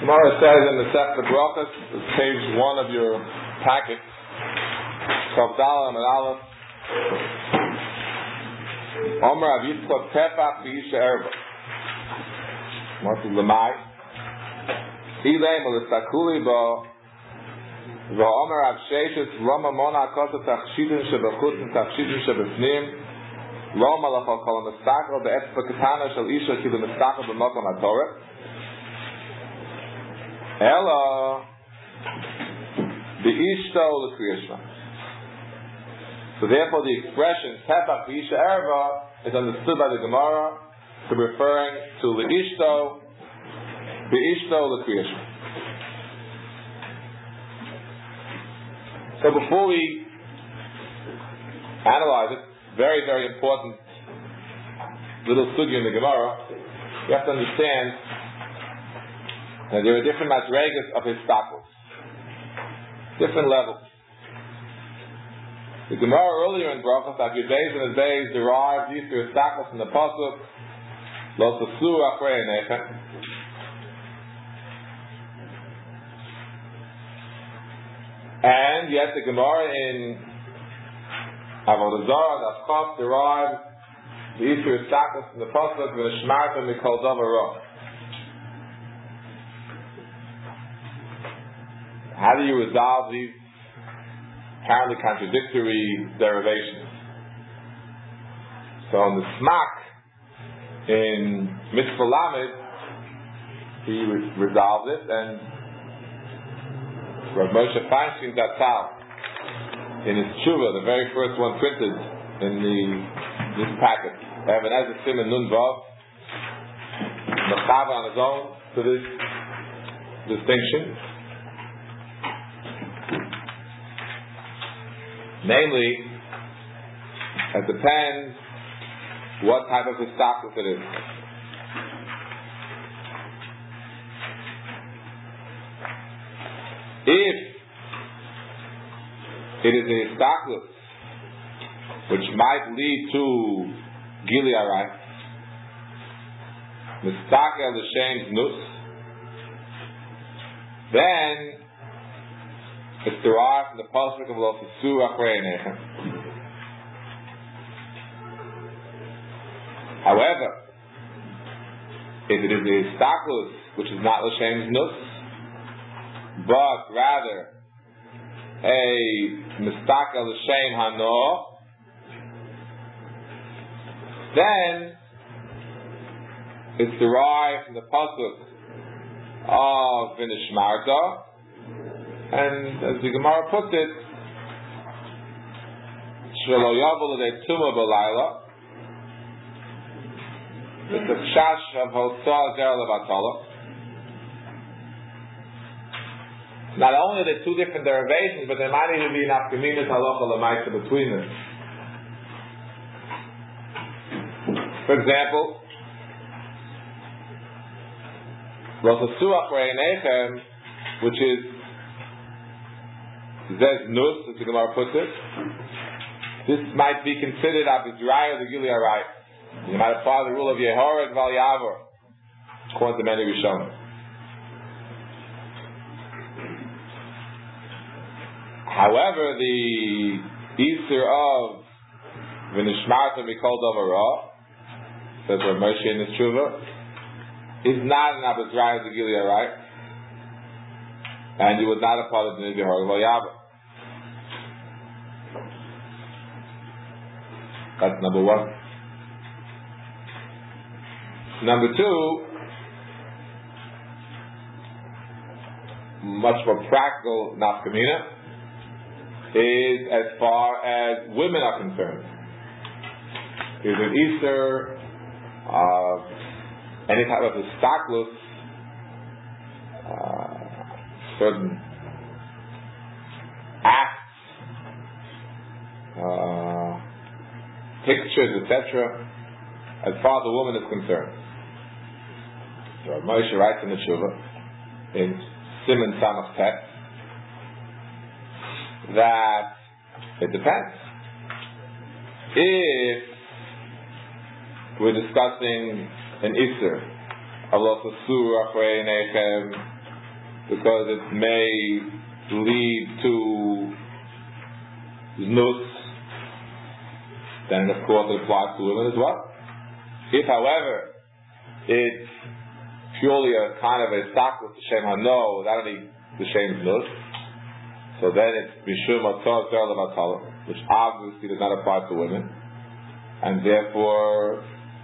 Gemara says in the Sefer Brachos, it's page 1 of your packet, Kavdala and Aleph, Omer Av Yitzchak Tefach V'Isha Erva. What is Lamai? Ilay Melistakuli Bo V'Omer Av Sheishes Loma Mona Kosa Tachshidin Shebechutn Tachshidin Shebefnim Loma Lachal Kol HaMestakel Be'etzva Ketana Shel Isha Ki L'Mestakel B'Mokom HaTorah Ella the Ishto L'Kriyashma. So therefore the expression Tefach V'Isha Erva is understood by the Gemara to be referring to L'Ishto L'Kriyashma. So before we analyze it, very, very important little sugya in the Gemara, you have to understand that there are different madregas of histakos, different levels. The Gemara earlier in Brachos, Agidbeis and Azbeis, derived these two histakos from the pasuk Lo Tasu Achrei Einechem. And yet the Gemara in Avodah Zarah, Daf derived these two histakos from the pasuk V'Nishmarta Mikol Davar Ra. How do you resolve these apparently contradictory derivations? So in the Smak, in Mitzvah Lamed, he resolved it, and Rav Moshe Feinstein Zatzal, in his Tshuva, the very first one printed in this packet, Even Ezra Simon Nun Vav, Mechaber on his own to this distinction. Namely, it depends what type of histakos it is. If it is a histakos which might lead to Gili Arai, Mistakel L'Shem Znus, then it's derived from the pasuk of Lo Tasu Achrei Einechem. However, if it is a histakos which is not L'Shem Znus, but rather a Mistakel L'Shem Hano, then it's derived from the pasuk of V'Nishmarta. And as the Gemara puts it, Shelo Yavol L'Dei Tumah B'Layla, it's a chash of Hosah Zer Levatala. Not only are there two different derivations, but there might even be an afkaminas halacha l'maisa between them. For example, Lo Tasu Achrei Einechem, which is Zez Nus, as the Gemara puts it, this might be considered Abizraya the Gili Arai. You might apply the rule of Yehorah Val Yavor, according to many Rishonim. However, the Easter of V'Nishmarta Mikol Davar Ra, says Rav Moshe in his Tshuva, is not an Abizraya the Gili Arai, and you would not apply the Yehorah Val Yavor. That's number one. Number two, much more practical nafkamina, is as far as women are concerned. Is an Easter, any type of histakos, certain acts, pictures, etc., as far as the woman is concerned. So Moshe writes in the Tshuva, in Siman Samach Tet, that it depends. If we're discussing an Isser of Lo Tasu Achrei Einechem, because it may lead to znus, then of course it applies to women as well. If, however, it's purely a kind of a staklus l'shem hano without any l'shem znus, so then it's mishum atzor zer levatala, which obviously does not apply to women, and therefore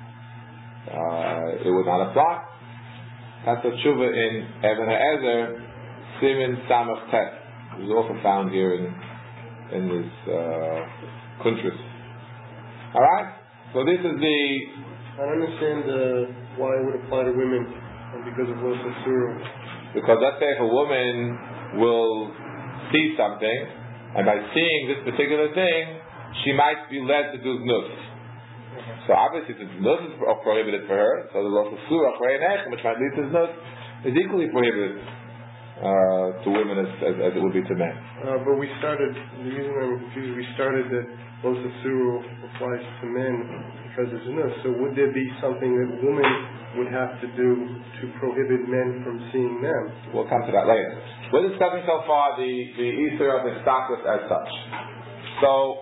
it would not apply. That's a tshuva in Even HaEzer, Simin Samach Tet. It was also found here in this Kuntris. Alright? So this is the... I don't understand why it would apply to women because of Los Asuru. Because let's say if a woman will see something, and by seeing this particular thing, she might be led to do znus. So obviously, since znus is prohibited for her, so the Los Asuru, which might lead to znus, is equally prohibited to women as it would be to men. But we started, the reason I'm confused, we started that Los Asuru applies to men because of znus. So would there be something that women would have to do to prohibit men from seeing them? We'll come to that later. We're discussing so far the Easter of the Staklus as such. So,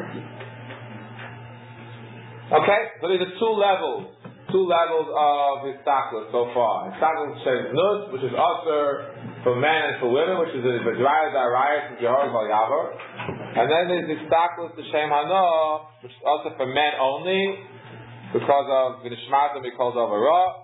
okay, so these are two levels of Histaklus so far. Histaklus Shem Znus, which is also for men and for women, which is the Vajraya Darayas and Jehoram Val Yavar. And then there's Histaklus Shem Hano, which is also for men only, because of V'nishmatam because of Ara,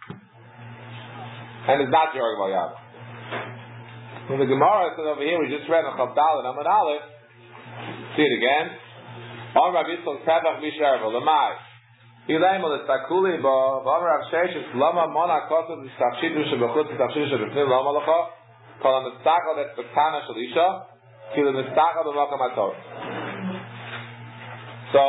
and it's not Jehoram Val Yavar. In the Gemara, it says over here, we just read on Chavdal and Amad Aleph, see it again. On Rabbi Yitzchak Tevach Misharva Lamai. Ilaim al Takuli ba Amar Rav Sheshes Lama Mona Kosu Tachshidu Shebachut Tachshidu Shebefnim Lama Lacha Kol HaMistachal Et Bektana Shel Isha Kil HaMistachal B'Makam HaTorah. So,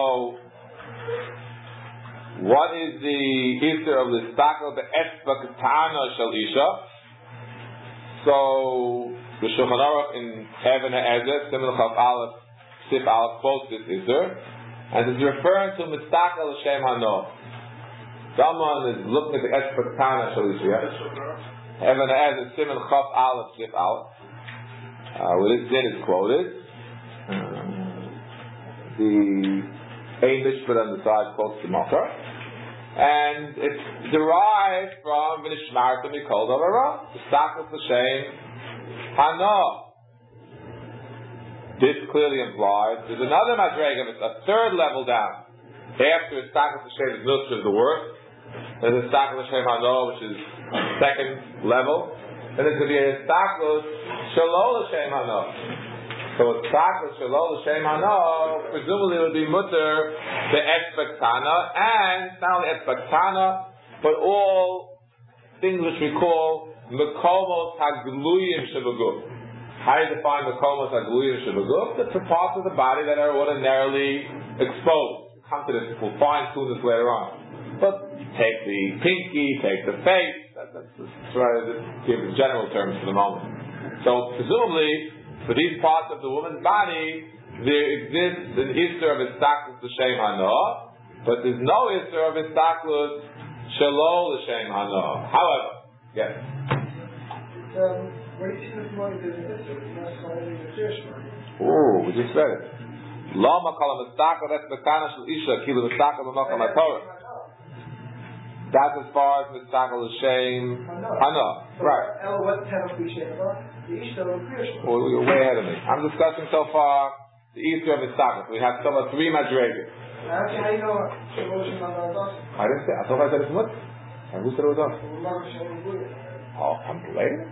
what is the Easter of the Stachel Be'et Bektana Shel Isha? So, the Shulchan Aruch in Even HaEzer Simon Chav Aleph Sif Aleph quotes this Easter, and it's referring to Mistachel L'Shem Hano. Someone is looking at the Espektana Shalisha. Even HaEzer Simon Chav Aleph Sif Aleph, where this din is quoted. The English put on the side quotes the Makar, and it's derived from V'nishmarta Mikol Davara, Mistachel L'Shem Hano. This clearly implies there's another madrega, it's a third level down. After Histaklus L'Shem Znus, which is the worst, there's Histaklus L'Shem Hano, which is second level, and there's going to be a Histaklus Shalol L'Shem Hano. So Histaklus Shalol L'Shem Hano presumably would be mutter the Espektana, and not only Espektana, but all things which we call Mekomos Hagluyim Shabaguf. How do you define the Mekomos Hagluyim Shabaguf? That's the parts of the body that are ordinarily exposed. We'll come to this, we'll fine-tune this later on. But take the pinky, take the face, let's try to give general terms for the moment. So presumably, for these parts of the woman's body, there exists an Easter of Histaklus L'Shem Hano, but there's no Easter of Histaklus Shalol L'Shem Hano. However, yes? What do you think this money doesn't hit? It's not sliding the fish, right? Oh, we just read it. Lama kol ha-mistachel et bektana shel isha kilu mistachel b'makam ha-Torah. That's as far as mistachel L'Shem Hano. Right. What tefach L'Shem Hano? The Isha of Krishna. Well, you're way ahead of me. I'm discussing so far the Easter of Mistachel. We have some of three madregas. Actually, how do you know L'Shem Hano? I didn't say. I thought I said it's what? And who said it was us? Oh, I'm later?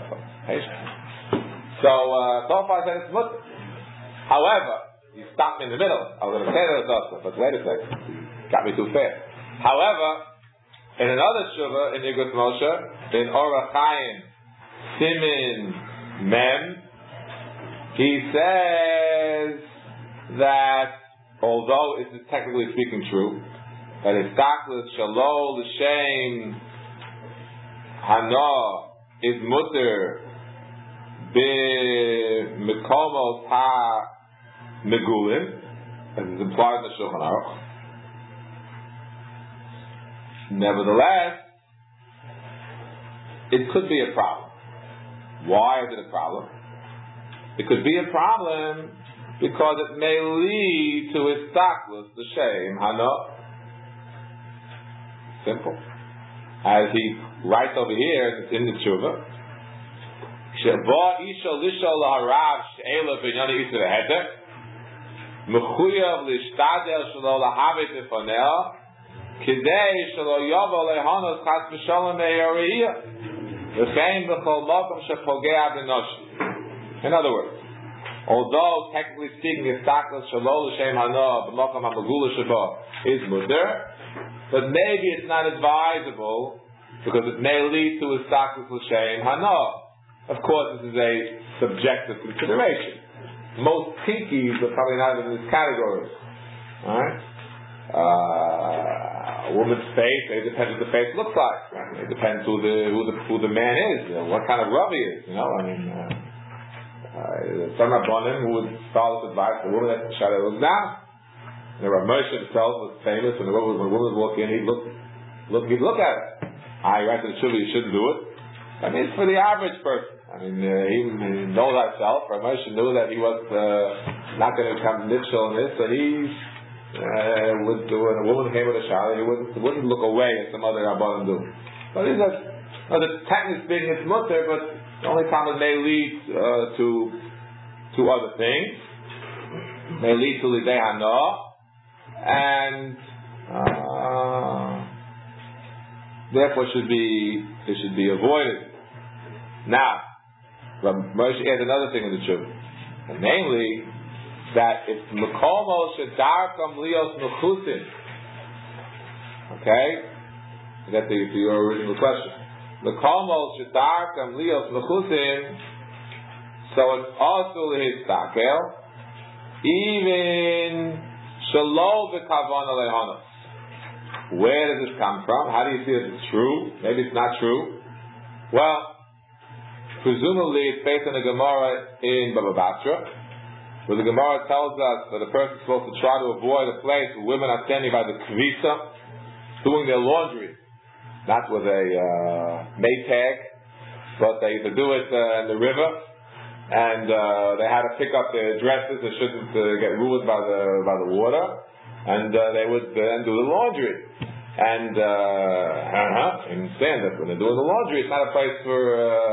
So far I said it's Mutter. However, you stopped me in the middle. I was going to say that it's Asa, but wait a second. Got me too fast. However, in another Shuvah, in Yigus Moshe, in Orach Chaim, Simin Mem, he says that, although it is technically speaking true, that Histaklus Shalol L'Shem Hano is mutter b'mekomos ha-megulim, as is implied in the Shulchan Aruch. Nevertheless, it could be a problem. Why is it a problem? It could be a problem because it may lead to istaklus, the shame, hana. Simple. As he writes over here, it's in the tshuva. Sheba isha lisha laharav she'ela b'nyani isra heter mechuyav lishtadel shelo lahavit ifanel kidei shelo yavo lehanos chas v'shalom me'yoriyah v'chein b'chol mokom shepogea b'noshi. In other words, although technically speaking, istaklus shelo l'shem hana b'mokom ha'magula sheba is mutter, but maybe it's not advisable because it may lead to istaklus l'shem hana. Of course, this is a subjective consideration. Most pinkies are probably not in this category. Alright? A woman's face, it depends what the face looks like. Right? It depends who the man is, what kind of rub he is. Some Rabbanim who would follow this advice, the woman that shot it look down. The Rav Moshe himself was famous, when a woman would walk in, he'd look at it. He writes to the Shuvah, you shouldn't do it. I mean, it's for the average person. I mean, he knows himself. Rav Moshe knew that he was not going to become nifshel in this, and he would do. When a woman came with a shayla, he wouldn't look away as some other rabbanim do. But these are, technically speaking, it's mutter, but the only time it may lead to other things, may lead to lidei hana, and therefore it should be avoided. Now, Moshe adds another thing in the truth, and namely that if mekomo shedarkam lios mechusin, okay, get to your original question. Mekomo shedarkam lios mechusin, so it's also lehistakel, even shelo b'kavana lehanos. Where does this come from? How do you see if it's true? Maybe it's not true. Well, presumably it's based on a Gemara in Baba Batra, where the Gemara tells us that a person is supposed to try to avoid a place where women are standing by the kvisa, doing their laundry, not with a maytag, but they used to do it in the river, and they had to pick up their dresses that shouldn't get ruined by the water, and they would then do the laundry. And understand that when they're doing the laundry, it's not a place for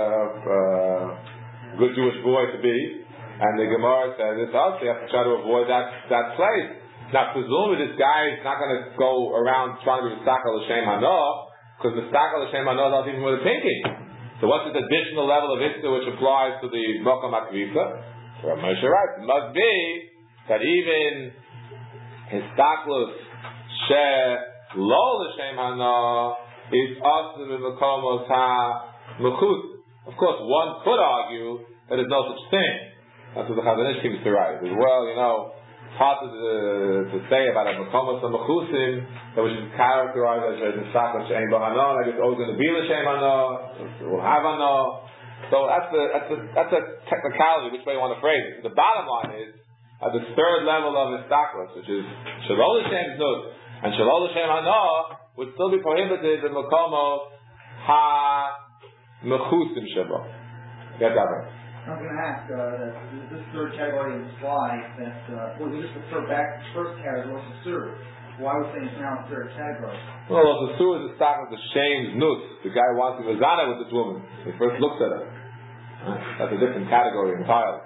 a good Jewish boy to be. And the Gemara says it's us. You have to try to avoid that place. Now, presumably, this guy is not going to go around trying to be Mistakal L'Shem Hana, because Mistakal L'Shem Hana is not even with a pinky. So, what's this additional level of Issa which applies to the Mokom HaKvisa? Rav Moshe writes, it must be that even Histaklus She Lo l'shem hana is also the mekomos ha-mechut. Of course, one could argue that there's no such thing. That's what the Chazon Ish seems to write. Well, it's hard to say about a mekomos ha-mechusim that we should characterize as a nisakot she'en b'hana, like it's always going to be l'shem hana, we'll have hana. So that's a technicality, which way you want to phrase it. The bottom line is at the third level of istakos, which is shelo l'shem znut, and Shalol L'Shem Hana would still be prohibited in Mekomos Ha-Mechusim Sheba. Get that right. I'm going to ask, this third category implies that, we just refer back to the first category, what's the Sur? Why are we saying it's now a third category? Well, the Sur is the stock of the shame's nus. The guy wants to be Zana with this woman. He first looks at her. That's a different category entirely.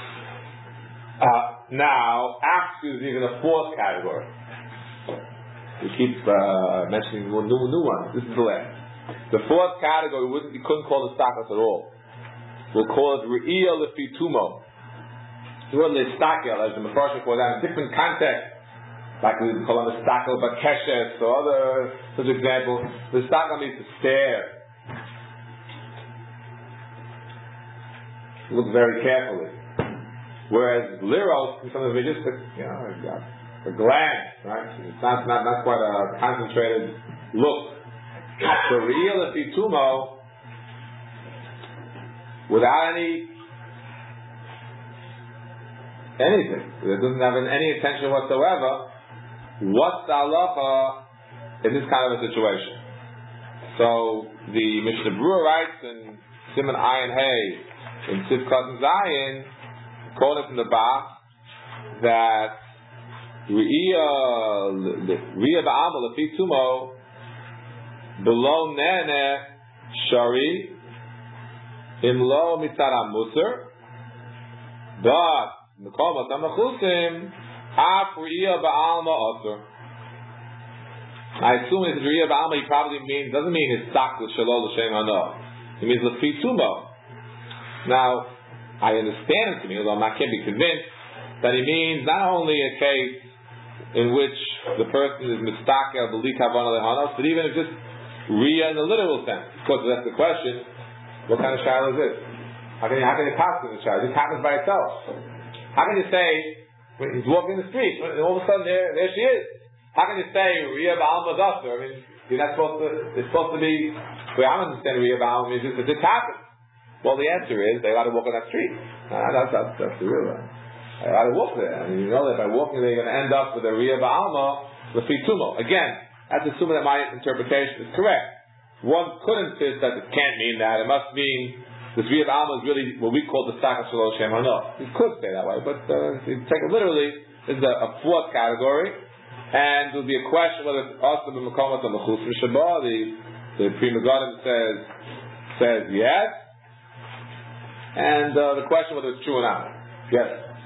Now, after is even a fourth category. We keep mentioning new ones. This is the last. The fourth category we couldn't call it stakas at all. We'll call it re'iyah lefitumo. The word lestakel, as the Mefarshim call that in different context, like we call it lestakel bakeshes or other such examples. Lestakel means to stare. Look very carefully. Whereas liros can sometimes be just a glance, right? It's not quite a concentrated look. So real lefitumo, without anything, it doesn't have any intention whatsoever. What's the halacha in this kind of a situation? So the Mishnah Berurah writes in Siman Ayin Hey in Sivkat and Zion, quoted from the Bach that Riya Ba'amal Lefi Tumo below Nene Shari Imlo Mitzara Musar, but Mekom Atamachusim Af Riya Ba'alma Osir. I assume it's Riya Ba'alma, he probably doesn't mean his stock with Shalol L'Shem Hano. He means Lefi Tumo. Now, I understand it to me, although I can't be convinced, that he means not only a case in which the person is mistakel b'li kavan lehanos, but even if just Riya in the literal sense. Of course, that's the question. What kind of child is this? How can you pass in the child? This happens by itself. How can you say when he's walking the street, and all of a sudden there she is? How can you say Riya Ba'alma Daser? I mean, you're not supposed to. It's supposed to be. The way I understand Riya Ba'alma is just that this happens. Well, the answer is they're allowed to walk on that street. That's the real one. They're allowed to walk there. I mean, you know that by walking they're going to end up with a Riya Ba'alma Lefi Tumo. Again, that's assuming that my interpretation is correct. One could insist that it can't mean that. It must mean this Riya Ba'alma is really what we call the Stakha Shelo Shem Hano. You could say that way, but if you take it literally, this is a fourth category, and there'll be a question whether it's awesome in Mekomot or Mechus Shabbat. The Pri Megadim says yes. And the question whether it's true or not. Yes?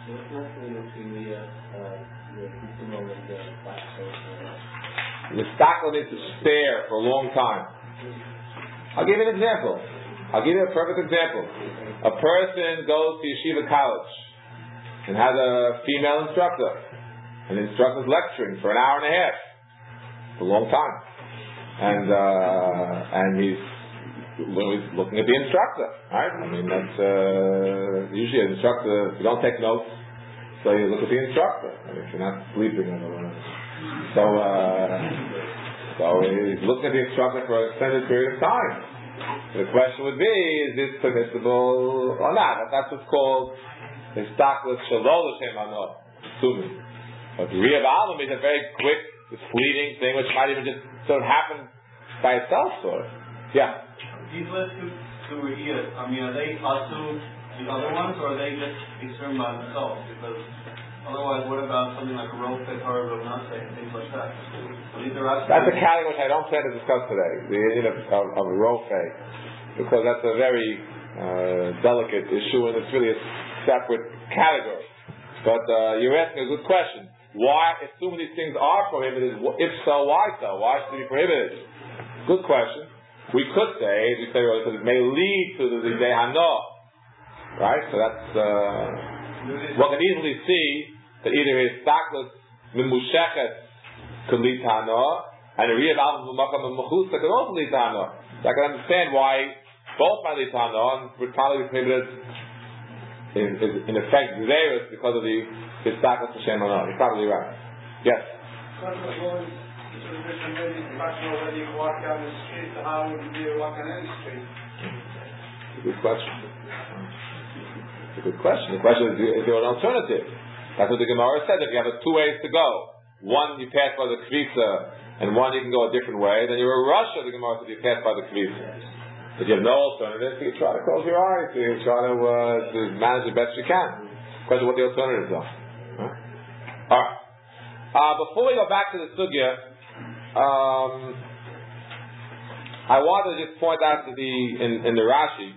The stockholder needs to stare for a long time. I'll give you an example. I'll give you a perfect example. A person goes to yeshiva college and has a female instructor. And the instructor's lecturing for an hour and a half. It's a long time. And he's looking at the instructor, right? I mean, that's usually an instructor. You don't take notes, so you look at the instructor. I mean, if you're not sleeping, I don't know. So he's looking at the instructor for an extended period of time. So the question would be: is this permissible or not? That's what's called the stockless shalol l'shem hano, assuming. But the Riya Ba'alma is a very quick, fleeting thing, which might even just sort of happen by itself, sort of. Yeah. These list two Riyas, I mean, are they also the other ones, or are they just concerned by themselves? Because otherwise, what about something like a rofe, or a nase, and things like that? That's a category which I don't plan to discuss today, the idea of a rofe, because that's a very delicate issue, and it's really a separate category. But you're asking a good question. Why, assuming these things are prohibited, if so, why so? Why should they be prohibited? Good question. We could say, as we said earlier, because it may lead to the Zidei Hano. Right? So that's, one can easily see that either his stackless Mimushechet could lead to Hano, and the Riya Ba'alma Makam Mechusa could also lead to Hano. So I can understand why both might lead to Hano, and would probably be prohibited in effect Zerus because of his stackless Hashem Hano. You're probably right. Yes? Whether you walk down the street, how would you be able to walk on any street? It's a good question. It's a good question. The question is there an alternative? That's what the Gemara said. If you have two ways to go, one you pass by the Kvisa, and one you can go a different way, then you're a Russia, the Gemara said you pass by the Kvisa. If you have no alternative, you try to close your eyes, you try to manage the best you can. Question what the alternatives are. Huh? Alright. Before we go back to the Sugya, I wanted to just point out to in the Rashi.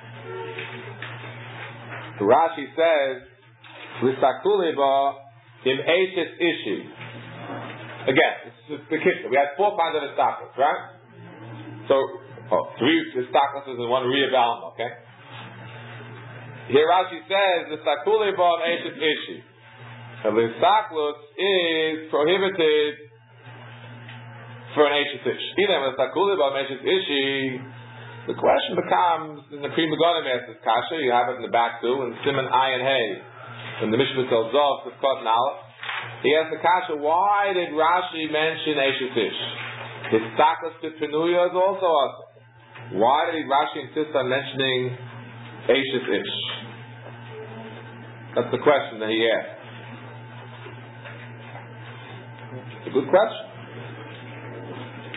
The Rashi says, "L'sakuliba im eishes ishi." Again, it's the kitchen. We had 4 kinds of istakas, right? So, 3 istakas and 1 Riya Ba'alma. Okay. Here Rashi says, "L'sakuliba im eishes ishi." So the istaklus is prohibited for an Eishes Ish. The question becomes, in the Pri Megadim asks this kasha, you have it in the back too, in Siman Ayin Hey, in the Mishnah Tel Zov, Sivkot and Aleph. He asks the kasha, why did Rashi mention Eishes Ish? His Staklus Pinuya is also awesome. Why did Rashi insist on mentioning Eishes Ish? That's the question that he asked. It's a good question.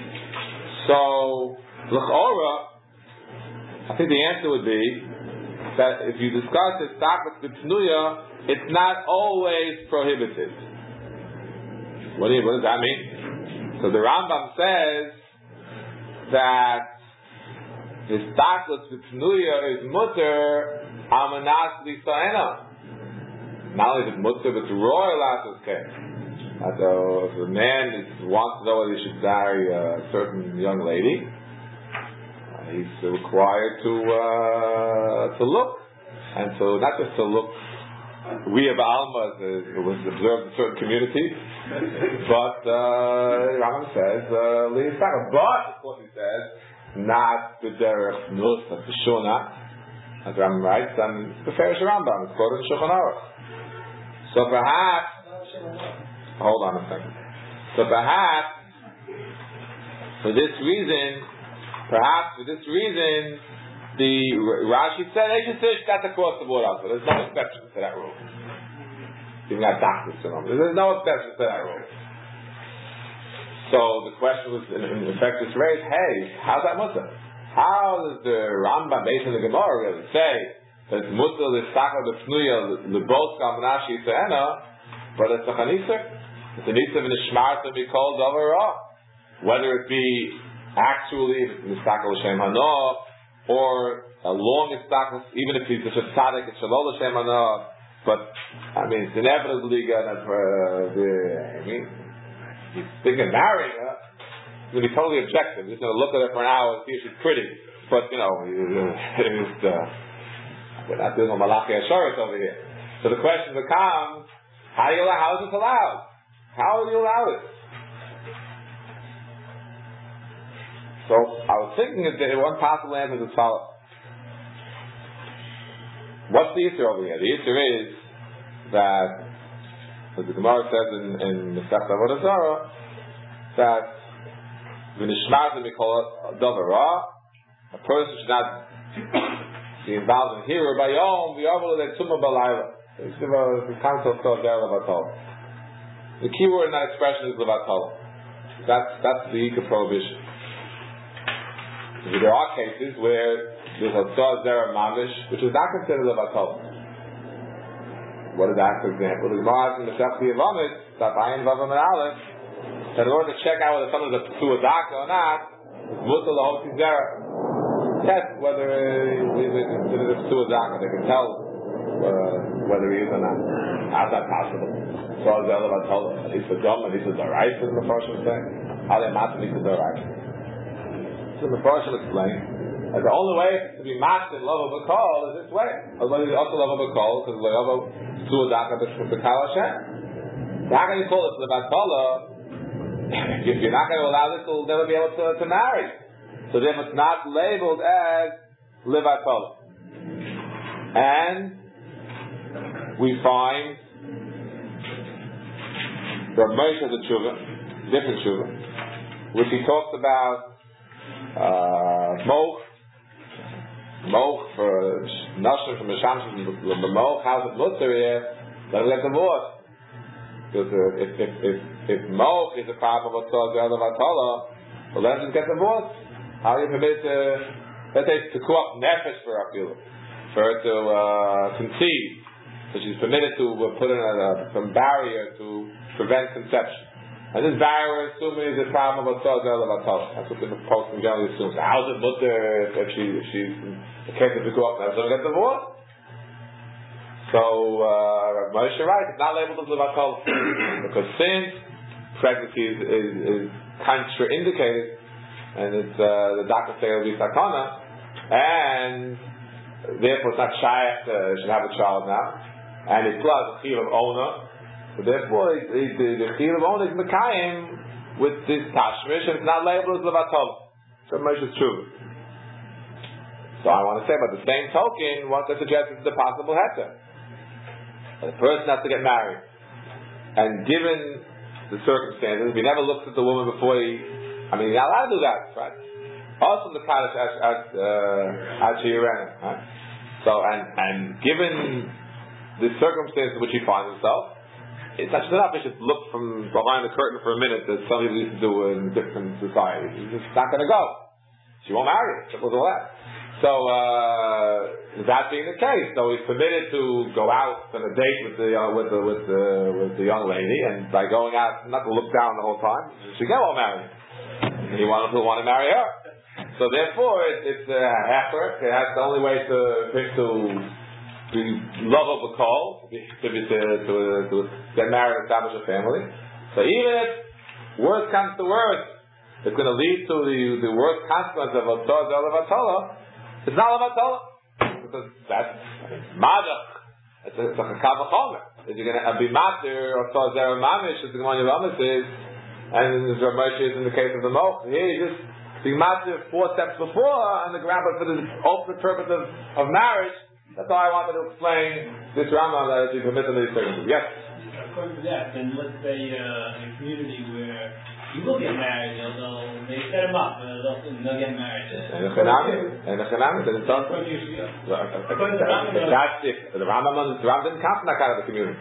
So, l'chora, I think the answer would be that if you discuss the Staklas B'Pnuya, it's not always prohibited. What does that mean? So the Rambam says that the Staklas B'Pnuya is mutter amanas l'isa'ena. Not only is it mutter, but it's royal asos case. So if a man wants to know whether he should marry a certain young lady, he's required to look, and so not just to look Riyah Ba'alma as it was observed in certain communities, but Rambam says but of course he says not the derech nus of the shuna, as Rambam writes, and the Farish Rambam is quoted in Shulchan Aruch. So perhaps. Hold on a second. So perhaps for this reason, the Rashi said Eish got across the board also. There's no exception to that rule. Even got doctors to them. There's no exception to that rule. So the question was, in effect, is raised. Hey, how's that mutter? How does the Rambam based on the Gemara really say that it's mutter l'stakla b'pnuya l'bos gamnashi se'ena, but it's a chanisar? It's a nisav and a shmar to be called over, whether it be actually mistakal l'shem hana or a long mistakal, even if he's a tzaddik, it's shalol l'shem hana. But I mean, it's inevitably gonna. He's thinking marrying her. He's gonna be totally objective. He's gonna look at her for an hour and see if she's pretty. But we're not doing a malachi asharis over here. So the question becomes, how is this allowed? How do you allow it? So I was thinking that one possible answer is as follows. What's the issue over here? The issue is that, as the Gemara says in the Masechta Avodah Zarah, that v'nishmartem mikol davar a person should not be involved in hira bayom v'yavol le'tzuma b'layla. The concept called der levatol. The key word in that expression is levatol. That's the Ika prohibition. There are cases where there's a tzar zera mamish, which is not considered levatol. What is that, for example? The Gemara in the Masechta Yevamot, Tapayin Vavam and Aleph, that in order to check out whether someone's a psuadaka or not, it's mutal lahoti zera. Test whether he's considered a psuadaka. They can tell whether he is or not. How's that possible? So is the other one told us, at least the Dom, at least the Dorais, as the Mepharshim say. How they match at least the Dorais. So the Mepharshim explain that the only way to be matched in love of a call is this way. Otherwise, you also love of a call because love of Suadaka B'Kal Hashem. How can you call it Levatala? If you're not going to allow this, you'll never be able to marry. So therefore, it's not labeled as Levatala. And we find Rav Moshe has a tshuva, different tshuva, which he talks about moch for nashim from Mishamshim, the moch, how's it mutter here? Let him get divorced. Because if moch is a problem of tzor the other vatala, well, let him just get divorced. How are you permitted to, let's say, to cook nefesh for her to conceive? So she's permitted to put in some barrier to prevent conception. And this barrier, assuming, is a problem of tzor zeh levatol. That's what the Poskim generally assumes. How is it mutter if she's in the case of the go up and doesn't get divorced? So Rav Moshe writes, it's not labeled as levatol because since pregnancy is contraindicated, and it's the doctor say it'll be sakana, and therefore it's not shaykh should have a child now. And it's plus a chiyuv of owner, so therefore the chiyuv of owner is mekayim with this tashmish, and it's not labeled as levatol. So much is true. So I want to say, but the same token, what that suggests is the possible heter. The person has to get married, and given the circumstances, if he never looks at the woman before he's not allowed to do that, right? Also the kaddish at Shirena, right? So and given the circumstance in which he finds himself, it's actually not enough to just look from behind the curtain for a minute as some people used to do in different societies. He's just not going to go. She won't marry him. Simple as all that. So So that being the case, so he's permitted to go out on a date with the young lady, and by going out, not to look down the whole time, she get all married. He wanted to marry her. So therefore, it's effort. That's the only way to be lovable call, to get married and establish a family. So even if worst comes to worst, it's going to lead to the worst consequence of a Vatala. It's not Vatala, because that's Madach. It's a Kavachomer. If you're going to be Matir or Tzara Mamish, as the Gemara Yavamas is, and the Moshe is in the case of the Moch, here you just be Matir 4 steps before on the ground, but for the ultimate purpose of marriage. That's all I wanted to explain this Rambam that you permit them these things. Yes? According to that, then let's say in a community where you will get married, they set them up, they'll get married. And the Chanami didn't tell them. That's it. The Rambam didn't come from that kind of a community.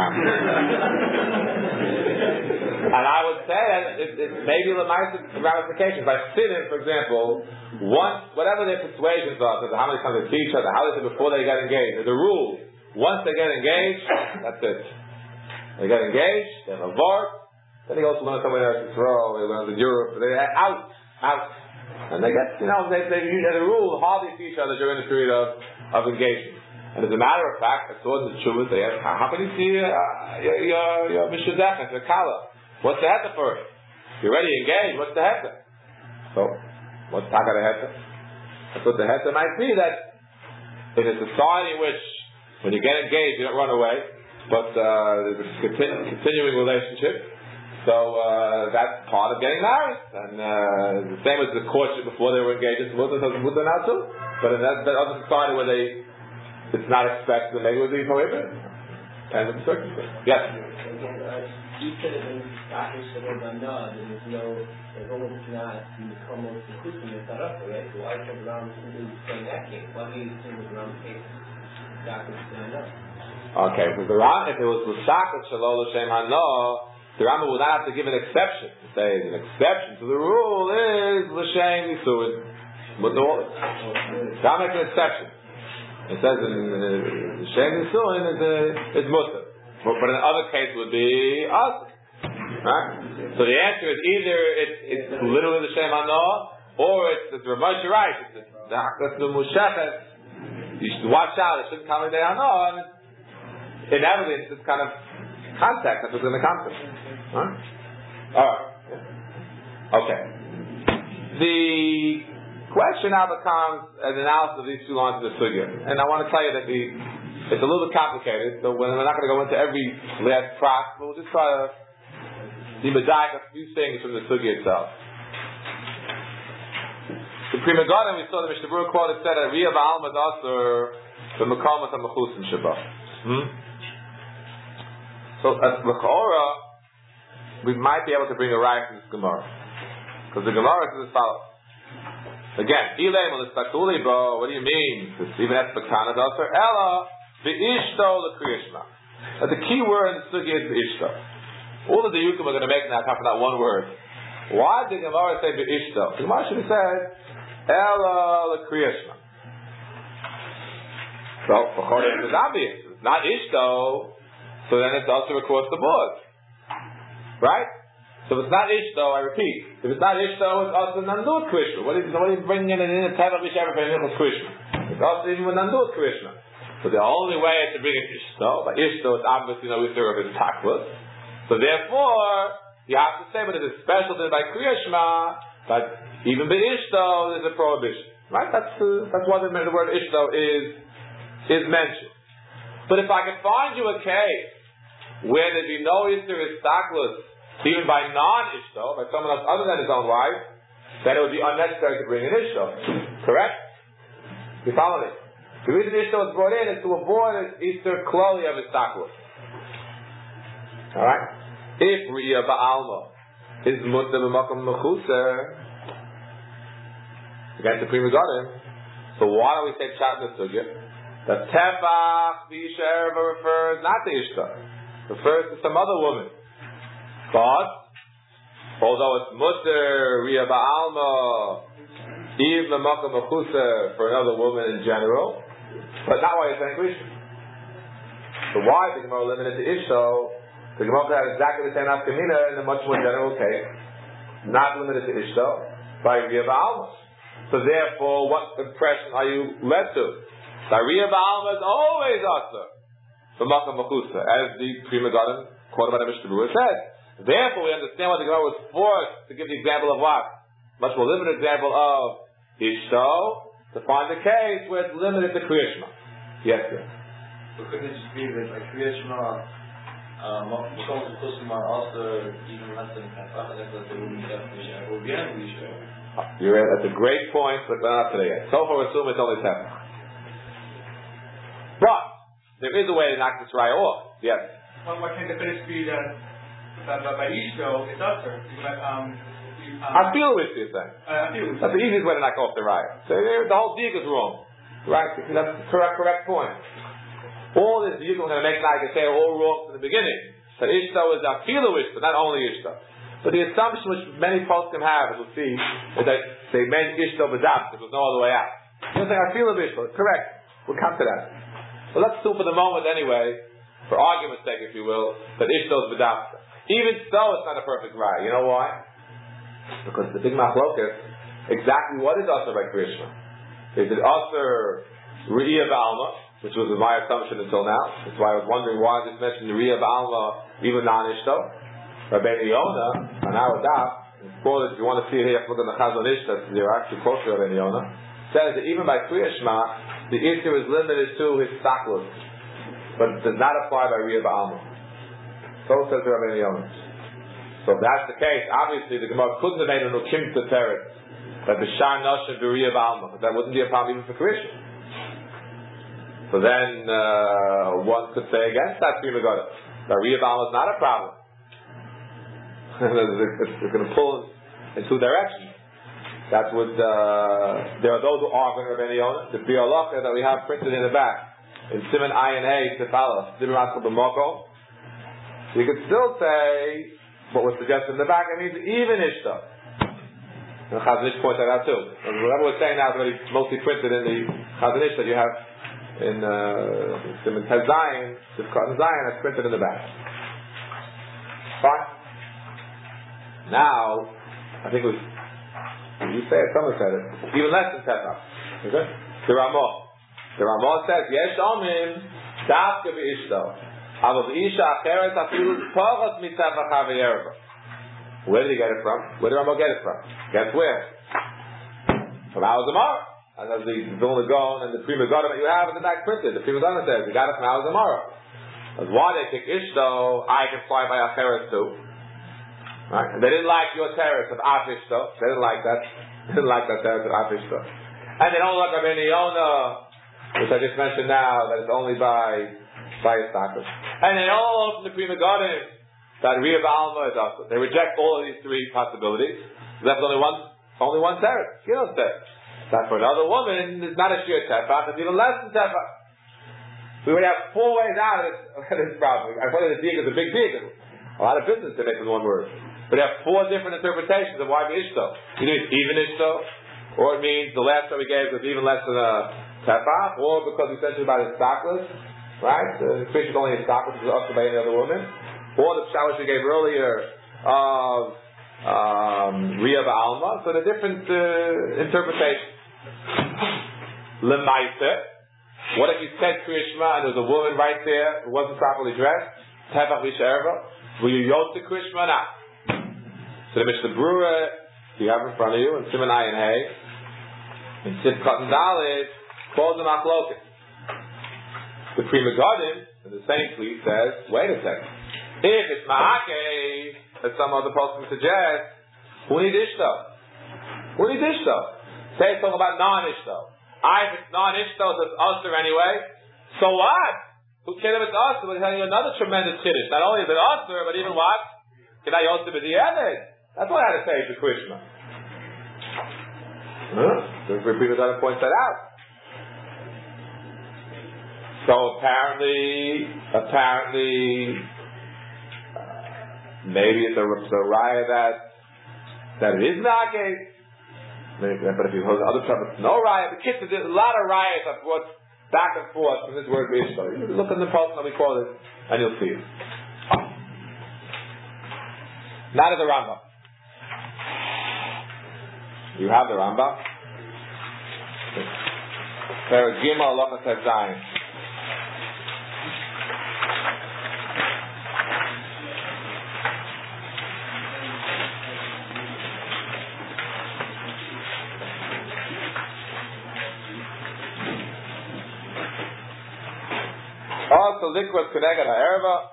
And I would say that it may be the ramifications. By Siddim, for example, whatever their persuasions are, how many times they see each other, how they say before they get engaged, there's a rule. Once they get engaged, that's it. They get engaged, they have a vort, then they go to learn somewhere else, Israel, they learn in Europe, they're out. And they get, they use a rule, hardly see each other during the period of engagement. And as a matter of fact, I saw in the Shuvah, they ask, how can you see your Mishudech, your Kala? What's the heta for it? You're already engaged, what's the heta? So, what's the heta? I thought the heta might be that in a society in which, when you get engaged, you don't run away, but there's a continuing relationship, so that's part of getting married. And the same as the courtship before they were engaged, it's Muslim now too. But in that other society where it's not expected, maybe it would be prohibited. Depends on the circumstance. Yes? You said it in Scottish Shabbat, there's almost not become most inclusive in South Africa, right? So why come around to saying that case? Why do you assume it was around the case? Okay, because if it was L'shak of Shalol L'Shem Hano, the Rambam would not have to give an exception. To say an exception to the rule is L'Shem Yisuin. But that makes an exception. It says in L'Shem Yisuin is Muslim. But in other case would be us. Right? So the answer is either it's literally the Shem Hano, or it's Ramesh right. It's the Mushachet. You should watch out. It shouldn't come in the Hano. And inevitably, it's this kind of contact that's what's in the context. All right. Okay. The question now becomes an analysis of these two lines of the sugya, and I want to tell you that it's a little bit complicated, so we're not going to go into every last prat, but we'll just try to medayek a few things from the sugya itself. The Prima Garden, we saw the Mishnah Berurah quote, it said that Riya Ba'alma Dasur the Mekamas and Mechusim Shabbat. So at L'chora, we might be able to bring a right from this Gemara, because the Gemara is as follows. Again, what do you mean? Even that's Bekana Dasur Ella Be'ishto l'kriyishma. Now the key word in the sugya is be'ishto. All of the yukim are going to make now come from that one word. Why did the Gemara say be'ishto? The Gemara should have said ela l'kriyishma. So it's obvious. It's not ishto, so then it's also across the board, right? So if it's not ishto, I repeat, if it's not ishto, it's also nandut krishma. What is bringing in a tevach mishaver for nichos krishma? It's also even with nandut krishma. So the only way to bring it ishto, by ishto it's obviously we serve as taklus. So therefore, you have to say, but it is special thing by kriyashma, but even by ishto there's a prohibition, right? That's why the word ishto is mentioned. But if I can find you a case where there be no ishto is taklus, even by non-ishto, by someone else other than his own wife, then it would be unnecessary to bring an ishto. Correct? You follow me? The reason Ishto was brought in is to avoid Easter Kloli of Istaklos. Alright? If Riya Ba'alma is Mutta B'Makom Mechuser, again, the Prima Garden, so why don't we say Pshat in the Sugya? The Tefach B'Isha Erva refers not to Ishto, refers to some other woman. But, although it's Mutter Riya Ba'alma even the Makom Mechusa for another woman in general, but not why you're saying Krishna. So why the Gemara limited to Ishto? The Gemara could have exactly the same Afkamina in a much more general case, not limited to Ishto, by Riyah Ba'alma. So therefore, what impression are you led to? That Riyah Ba'alma is always Asur for Makom Mechusa, as the Pri Megadim quoted by the Mishnah Berurah said. Therefore, we understand why the Gemara was forced to give the example of what? Much more limited example of Ishto, to find a case where it's limited to Kriyashma. Yes, sir. So couldn't it just be that like Kriyashma, Makom Mechusa are also even less than Tefach, and that's what they wouldn't get from Yisrael. It would be end of Yisrael. That's a great point, but not today yet. So far, we assume it's only Tefach. But there is a way to knock this raya off. Yes. Well, why can't the finish be that by Ishto it's Usher? I feel with you then. That's the easiest way to knock off the raya. So the whole dig is wrong, right? That's the correct point. All this dig we're going to make like I say all wrong from the beginning. That Ishto is a feel Ishto, not only Ishto. But the assumption which many folks can have, as we'll see, is that they meant Ishto b'daf. There was no other way out. You're saying I feel of Ishto. Correct. We'll come to that. But let's assume for the moment anyway, for argument's sake, if you will, that Ishto is b'daf. Even so, it's not a perfect raya. You know why? Because the big machlokas, exactly what is Asur by Krishna? Is it Asur Riyah Ba'alma, which was my assumption until now? That's why I was wondering why I just mentioned the Riyah Ba'alma, even non-Ishto. Rabbeinu Yonah, on our daf, if you want to see it here, if you look at the Chazon Ish, that's the actual quote of Rabbeinu Yonah, says that even by Kriya Shema, the issue is limited to his staklus, but it does not apply by Riyah Ba'alma. So says Rabbeinu Yonah. So if that's the case, obviously the Gemara couldn't have made an ukim to teretz that the Shar Nosh and Riyah Ba'alma, but that wouldn't be a problem even for Kriya Shema. So then one could say against that Pri Megadim that Riyah Ba'alma is not a problem. It's going to pull in two directions. That's what there are those who argue in Rabbeinu Yonah. The Bialocha that we have printed in the back in Siman Ayin Hey Tifala Dibur Maskal B'Moko. You could still say what was suggested in the back. It means even Ishto. And Chazon Ish pointed that out too. Whatever we're saying now is already mostly printed in the Chazon Ish that you have in Siman Tez Zayin, Sifkat Zayin, that's printed in the back. Fine. Now, I think it was, you say it, someone said it, even less than Tefach. Okay? The Ramah says, Yesh Omim, Dafka B'Ishto, Ava B'Isha Acheret Afilu Pachot Mitefach HaVe'erva. Where did he get it from? Where did Ramah get it from? Guess where? From our Gemara. And that's the Vilna Gaon and the Pri Megadim that you have in the back printed. The Pri Megadim says, we got it from our Gemara. That's why they think Ishto, I can fly by Acheret too. Right? And they didn't like your terrace of Afishto. They didn't like that. They didn't like that terrace of Afishto. And they don't like Rabbeinu Yonah, which I just mentioned now, that it's only by Yitzchak. And they all from the Pri Megadim that Riyah Ba'alma is also. They reject all of these three possibilities. There's only one terrace. You know terrace. That for another woman is not a sheer tefach, it's even less than tefach. We would have four ways out of this problem. I thought the dig is a big dig. A lot of business to make with one word. But there are four different interpretations of why Ishto. Either it's even Ishto, or it means the last that we gave was even less than a tefach, or because we said about his staklus, right? The fish is only a staklus, which is also by any other woman. Or the shalosh we gave earlier of Riyah Ba'alma. So the different interpretations. Lemaisa. What if you said Kriya Shema and there was a woman right there who wasn't properly dressed? Tefach V'She'erva. Were you yoked to Kriya Shema or not? So the Mishnah Berurah, you have in front of you, in Siman Ayin Hey, in Sifkat and Dalet, calls them Achlokas. The Pri Megadim, in the same tweet, says, wait a second. If it's Ma'akeh, as some other person suggests, who needs Ishto? Who needs Ishto? Say it's talking about non-Ishto. If it's non-Ishto, so it's Usher anyway. So what? Who cares if it's Usher? We're telling you another tremendous Kiddush. Not only is it Usher, but even what? Can I also be the Emed? That's what I had to say to Krishna. The Pri Megadim points that out. So apparently, maybe it's a raya that it is Nageh. But if you hold the other Shabbos, no raya. The kids, there's a lot of rayas that brought back and forth from this word Ishto. You look in the post that we call it, and you'll see it. Not as a Rambam. You have the Rambam. There Gimel Allah says Zion. Also, liquid connected ha'erva.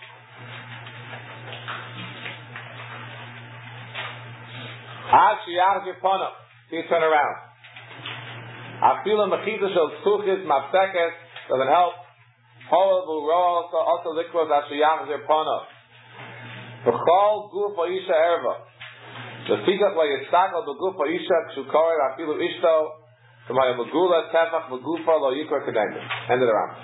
Ashiyach Yipana. See, turn around. Afila mechita shel suchis mafsekes doesn't help. Hol v'ro also liquid ashiyach Yipana. B'chol guf ha'isha erva. The fikach v'yistakal b'guf ha'isha k'shukori afilu ishto. T'maya megula tefach megufa lo yikra connected. End of the round.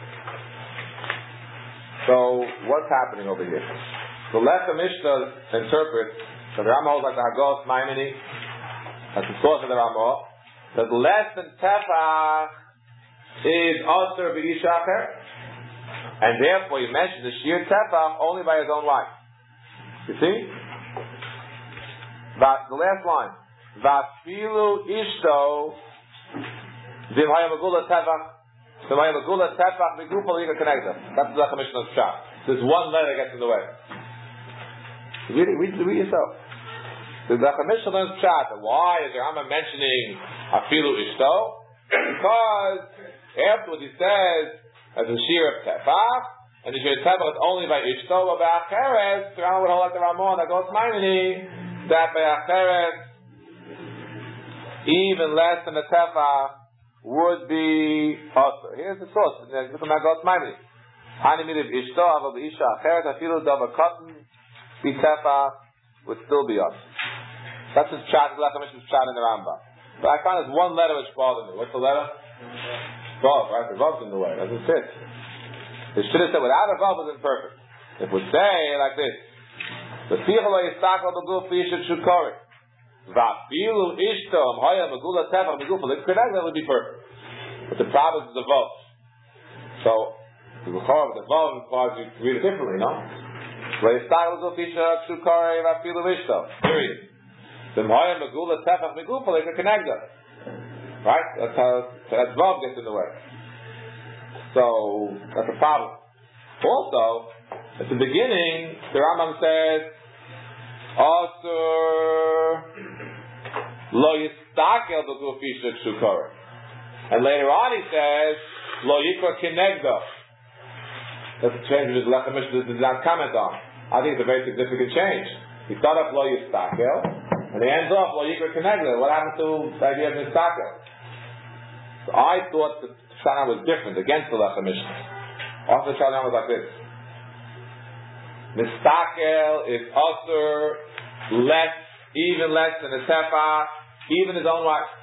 So, what's happening over here? The Lechem Mishnah interprets, so the Ramah holds like the Hagos Maimoni, that's the source of the Ramah, that less than Tefach is Aser B'Isha Acher, and therefore you mention the Shir Tefach only by his own wife. You see? But the last line, Vafilu Ishto Zim Haya Megula Tefach that's the Lechem Mishnah's shot. There's one letter that gets in the way. Read yourself. The Lechem Mishnah's shot. Why is the Rambam mentioning Afilu Ishto? Because afterwards he says as a Shir of Tefach, and the Shir of Tefach is only by Ishto or by Acheres. The Rambam would hold like the Ramon that goes Maimoni that by Acheres even less than the Tefach would be also. Here's the source. Look at Magot Maimoni. Hani midiv ishto, aval b'isha acheret, afilu dava cotton, b'tefa, would still be us. That's his chat, the Lechem Mishnah's chat in the Rambam. But I found there's one letter which bothered me. What's the letter? Vav, right? The Vav's in the way. Doesn't fit. It should have said without a Vav was imperfect. It would say like this. The fichel yistakal b'guf b'isha shukori. Vafilu ishto haya megula tefach megufa. That would be perfect. But the problem is the vav. So the vav implies you read it differently, no? Vayistakal b'guf isha shukari vafilu ishto. Period. The haya megula tefach megufa they can connect them. Right? That's how that vav gets in the way. So that's a problem. Also, at the beginning, the Rambam says. Asur lo yistakel b'guf isha shukara, and later on he says lo yikra kinegdo. That's a change which Lechem Mishnah did not comment on. I think it's a very significant change. He started off lo yistakel, and he ends off lo yikra kinegdo. What happened to the idea of yistakel? So I thought the Shana was different against the Lechem Mishnah. Also, the Shana was like this. Mistakel is also less, even less than the Tefach, even his own wife.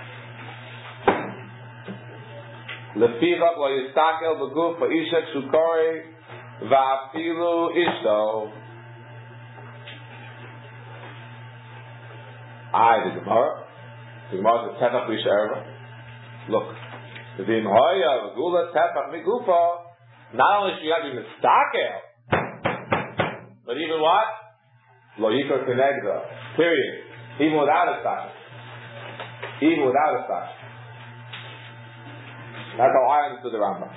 Lefichach lo yistakel b'guf ha'isha shukori va'afilu ishto. The Gemara. The Gemara says Tefach b'isha erva. Look, v'im hoya v'gula Tefach migufa. Not only should you have to be mistakel, but even what? Lo yikra kenegda. Period. Even without a stash. Even without a stash. That's how I understood the Rambam.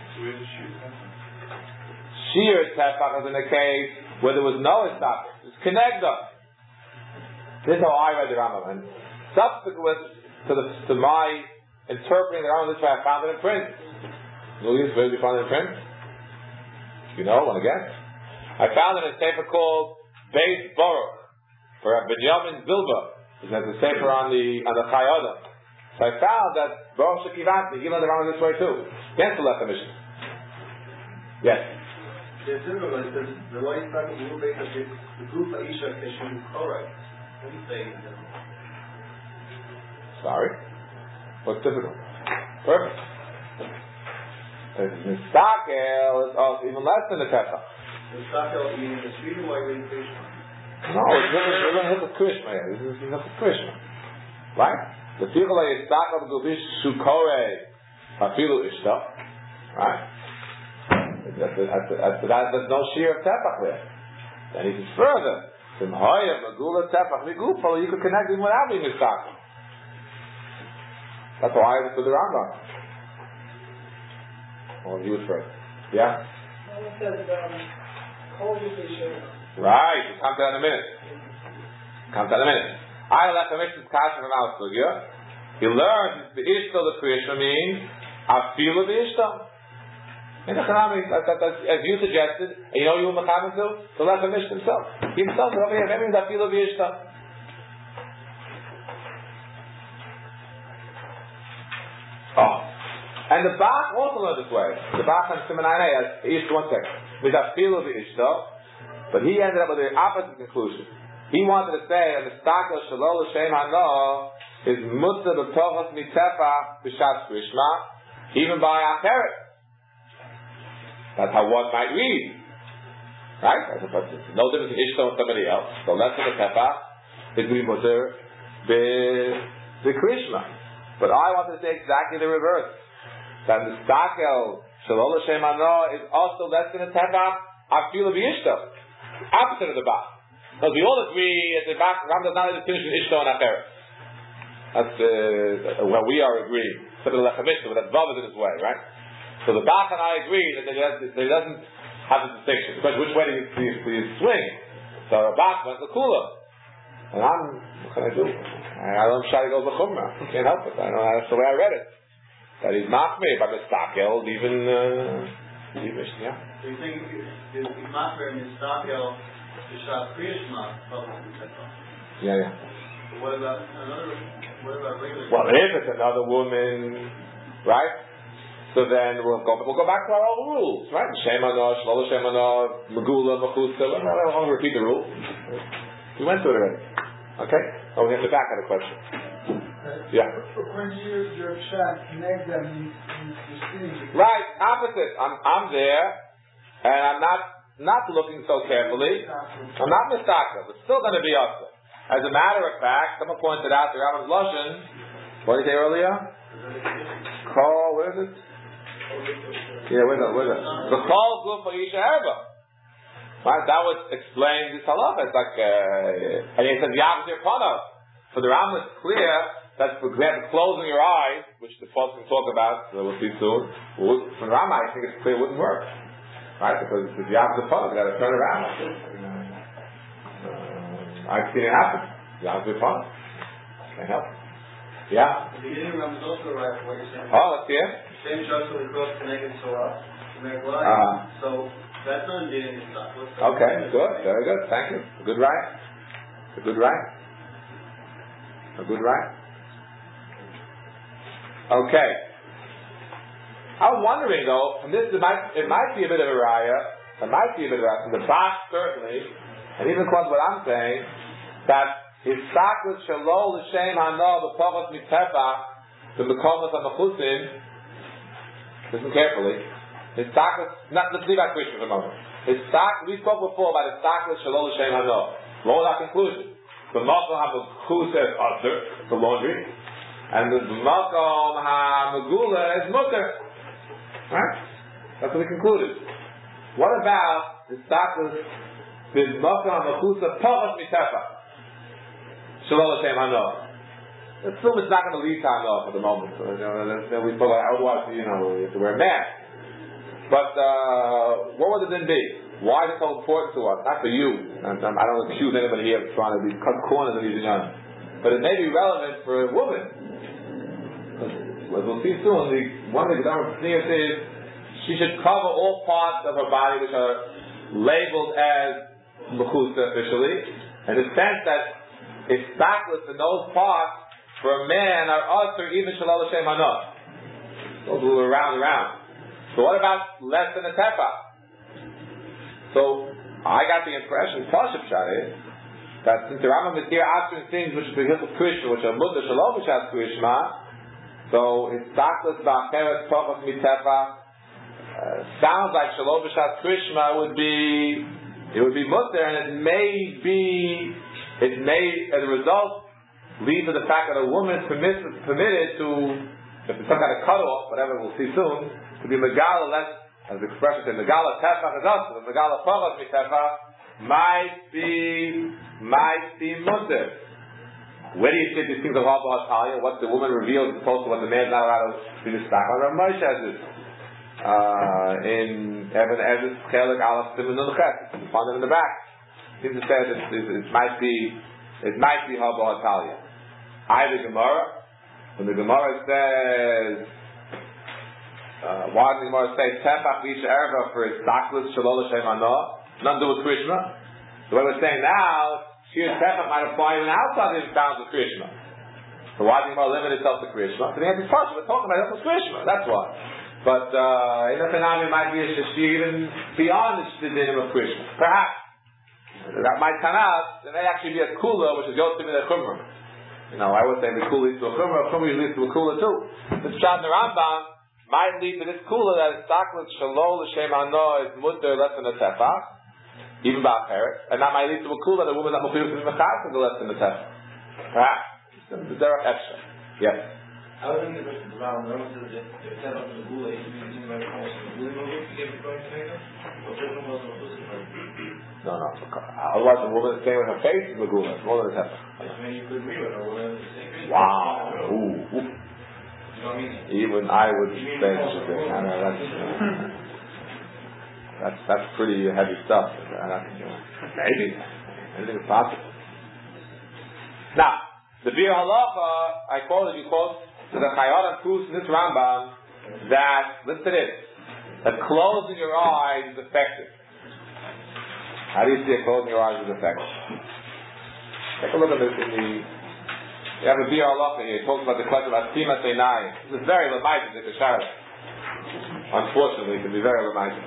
Shir tefach is in a case where there was no stash. It's kenegda. This is how I read the Rambam. And subsequent to my interpreting the Rambam this way, I found it in print. Louis, where did you find it in print? You know, one again. I found it in a sefer called Beis Baruch for Benjamin Zilba. There's a sefer on the Chayodah. So I found that Baruch Shekivanti, he learned around this way too. Against the Lechem Mishnah. Yes. Sorry. What's difficult? Perfect. Mistakel is also even less than the Tefach. No, it's going to hit the Krishma. This is not the Krishma. Right? The Tigla Yistakel Gubish Shukore Afilu Ishta. Right? There's no shear of tefach there. Then he says further, you could connect him without being mistaken. That's why it's for the Rambam. Or you first. Yeah? It says, right, we'll come to that in a minute. I left a mission kasha from our studio. He learned the ishta the Krishna means afilu the ishta. In the Chanami, as you suggested, and you know you were Mecham to, the left a mission himself. He himself said over here, maybe it's afilu the ishta. Oh. And the Bach also learned this way. The Bach and Simonai has Ishta, one second. With afilu the ishta. But he ended up with the opposite conclusion. He wanted to say that the Mistakel Shalol Shem Hano is Mutzah B'Tochos Mitefa B'Shas Krishma, even by Acheret. That's how one might read. Right? No difference in Ishto and somebody else. So less than the Tefa is going to be Mutzah B'Krishma. But I want to say exactly the reverse. That the Mistakel Shalol Shem Hano is also less than the Tefa Afilu B'Ishto. Opposite of the Bach. Because we all agree that the Bach, Ram does not have to finish with Ishto and Acheret. That's where we are agreeing. Except for the Lechamishta, but that's Vav in his way, right? So the Bach and I agree that he doesn't have the distinction. The question, which way do you swing? So the Bach went to Kula. And what can I do? I don't try to go to Chumrah. I can't help it. That's the way I read it. That he's machmir by Mistakel, even yeah. So you think he's machmir and Mistakel B'Shas Krishma? Yeah. What about regular? Well, if it's another woman, right? So then we'll go back to our old rules, right? Shemana, Shlomo Shemana, Megula, Mechusa. I won't repeat the rule. We went through it already. Okay? Oh, we have the back of the question. Yeah. When you use your chat, connect them in right, opposite. I'm there, and I'm not looking so carefully. I'm not mistaken. It's still going to be up there. As a matter of fact, someone pointed out the Rambam's Lashon. What did he say earlier? Call, where is it? Yeah, where's it? The call good for Isha Erba. Right, that would explain this halacha. It's like, and he says, Yavzir Panav. For the Rambam, it's clear that, for example, closing your eyes, which the folks can talk about, we'll see soon, for the Rambam, I think it's clear it wouldn't work. Right, because it's Yavzir Panav, you got to turn around. I've seen it happen. Yavzir Panav. Can't help it. Yeah? The beginning of is also right for what you're saying. Oh, let's hear. Same Joshua the cross connected Torah. So that's not being in stuff. Okay, good, very good, thank you. A good right. Okay. I was wondering though, from this it might be a bit of a raya. From the Bach certainly, and even according to what I'm saying, that Hisakus Shalol L'Shem Hano B'Tovos Mitefa the Mekomos HaMechusim. Listen carefully. Hisakus, let's leave out Krishna for a moment. We spoke before about Hisakus Shalol L'Shem Hano. What was our conclusion? The Makom HaMechusim is Usher, the laundry, and the Makom HaMegula is Mutter. Right? That's what we concluded. What about Hisakus the Makom HaMechusim Tovos Mitefa? Shalom Hashem Hano. Assume it's not going to lead to Hano for the moment. So, we spoke about otherwise, you have to wear a mask. But what would it then be? Why is it so important to us? Not for you. I don't accuse anybody here of trying to cut corners in these young. But it may be relevant for a woman. As we'll see soon, one of the Gemara is she should cover all parts of her body which are labeled as Mechusa officially, in the sense that it's backless in those parts for a man are usher even Shalol Hashem Hano. Those who are around. So what about less than a tefa? So I got the impression, Pashup Shah is, that since the Rambam is here answering things which are Behilchos Krishma, which are Mutter Shalom B'Shas Krishma, so it's backless Ba'acheret Tochos Mitefa. Sounds like Shalom B'Shas Krishma would be Mutter, and it may, as a result, lead to the fact that a woman is permitted to, if there's some kind of cutoff, whatever we'll see soon, to be megala less, as the expression says, megala tefach is us, but megala pachas mitefach might be mutter. Where do you see these things of Haba Hatalia? What the woman reveals as opposed to what the man is not allowed to be the stock on? Rav Moshe has this. In Eben Ezes Chelik Aleph Siman Nun Ches. You find it in the back. Seems to say that it might be Haba Hatalia. I the Gemara. When the Gemara says, why does the Gemara say Tefach Visha Erva for its stockless Shalol Hashem Anah? Nothing to do with Krishna. The way we're saying now, Shir Tefach might apply even outside the bounds of Krishna. So why does the Gemara limit itself to Krishna? Because the answer is partial. We're talking about it Krishna. That's why. But in the Tanami might be a Shashir even beyond the dinim of Krishna. Perhaps. That might turn out, there may actually be a Kula, which is Yotzim in a Chumrah. I would say the Kula leads to a Chumrah leads to a Kula too. This Pshat in the Rambam might lead to this Kula that is Staklet Shalol L'Shem Ano is Mutter less than a Tefach. Even by parents, and that might lead to a cool that a woman that will be able to be mechaz to the less than the test. Perhaps. There are extra. Yes. I was thinking about the Bible, notices that the Tefach of the Gula, you can very close to the Gula movie to get the going to No. Otherwise, the woman is staying with her face in the Gula. It's more than a Tefach. I mean, you could agree with her woman the same. Wow. Ooh. You know what I mean? Even I would say such a thing. That's pretty heavy stuff. Maybe. Anything is possible. Now, the Bir Halacha, I quoted, you quote, the Chayyim proves in this Rambam that, listen to this, that closing your eyes is effective. How do you see it closing your eyes is effective? Take a look at this in the... You have a Bir Halacha here, it talks about the question of Asimas Einayim. This is very Lamaita, the Kashara. Unfortunately, it can be very Lamaita.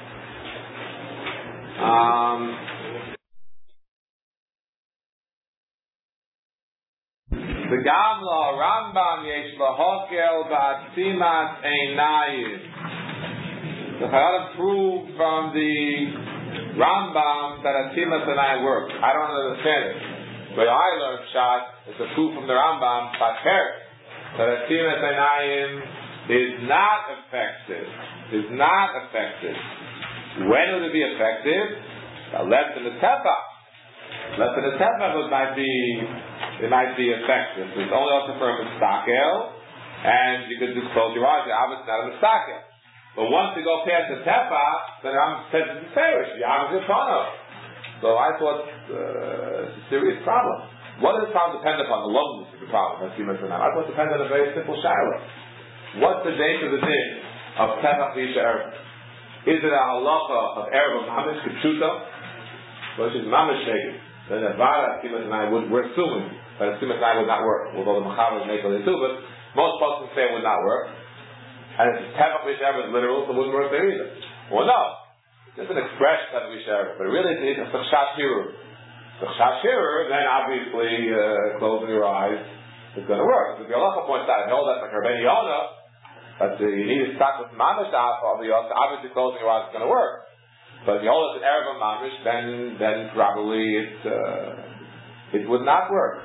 The Gamla Rambam Yesh Lahokel Ba'atzimas Einayim. The Chayyim proved from the Rambam that Atzimas Einayim works. I don't understand it. But I learned Pshat, it's a proof from the Rambam, Pater, that Atzimas Einayim is not effective. When would it be effective? Less than the Tefach. Less than the Tefach might be effective. It's only also for a Mistakel, and you could just close your eyes. You're obviously not a Mistakel. But once you go past the Tefach, then I'm said to be Farish. You're obviously a Pano. So I thought it's a serious problem. What does the problem depend upon? The loneliness of the problem. I thought it depends on a very simple shaila. What's the date of the thing of Tefach Visha Erva? Is it a halacha of Erva Mamish Kipshuta, which is Mamish Shaken? Then Nevada, Asimas Einayim we're assuming that Asimas Einayim would not work, although the Mechaber make it too, but most folks say it would not work. And if Tefach Visha Erva is literal, so it wouldn't work there either. Well, no. It's just an expression Tefach Visha Erva, but really it's a Chashash Hirur. The Chashash Hirur, then obviously closing your eyes is going to work. If the halacha points out, no, that's like Rabbeinu Yonah, but you need to start with Mamish obviously closing your eyes is going to work. But if you hold it to Erva Mamish, then probably it would not work.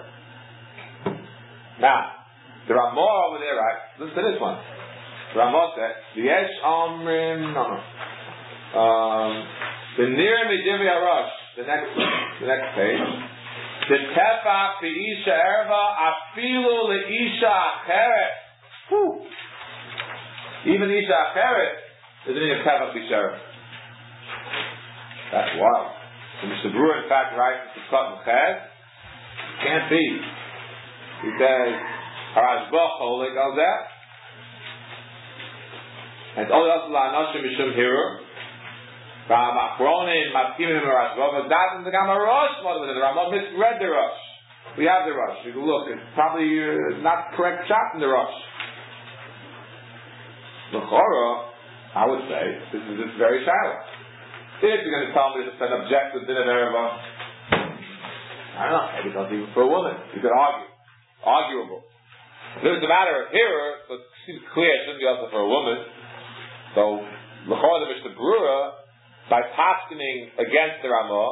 Now, there are more over there, right? Listen to this one. Ramah said, V'yesh Omrim, the Nir Midivi Arash, the next page. The Tefach V'isha Erva Afilu L'isha Acheret. Even Isha Acheret is in a Tefach Visha Erva. That's wild. So Mr. Brewer, in fact, writes to Tzot Mechez, can't be. He says, Harashbach holding on that. And only also La'anoshim Mishum Hirur. Ba'amachronin, Mapkimim Harashbach. But that is the Gamma Rosh model. The Ramah misread the Rosh. We have the Rosh. You can look. It's probably not correct shot in the Rosh. L'chora, I would say, this is very shallow. If you're going to tell me it's an objective din of Erva, I don't know, maybe it's not even for a woman. You could argue. Arguable. If it's a matter of hearer, so it seems clear it shouldn't be also for a woman. So, l'chora the Mishnah Berurah, by paskening against the Ramah,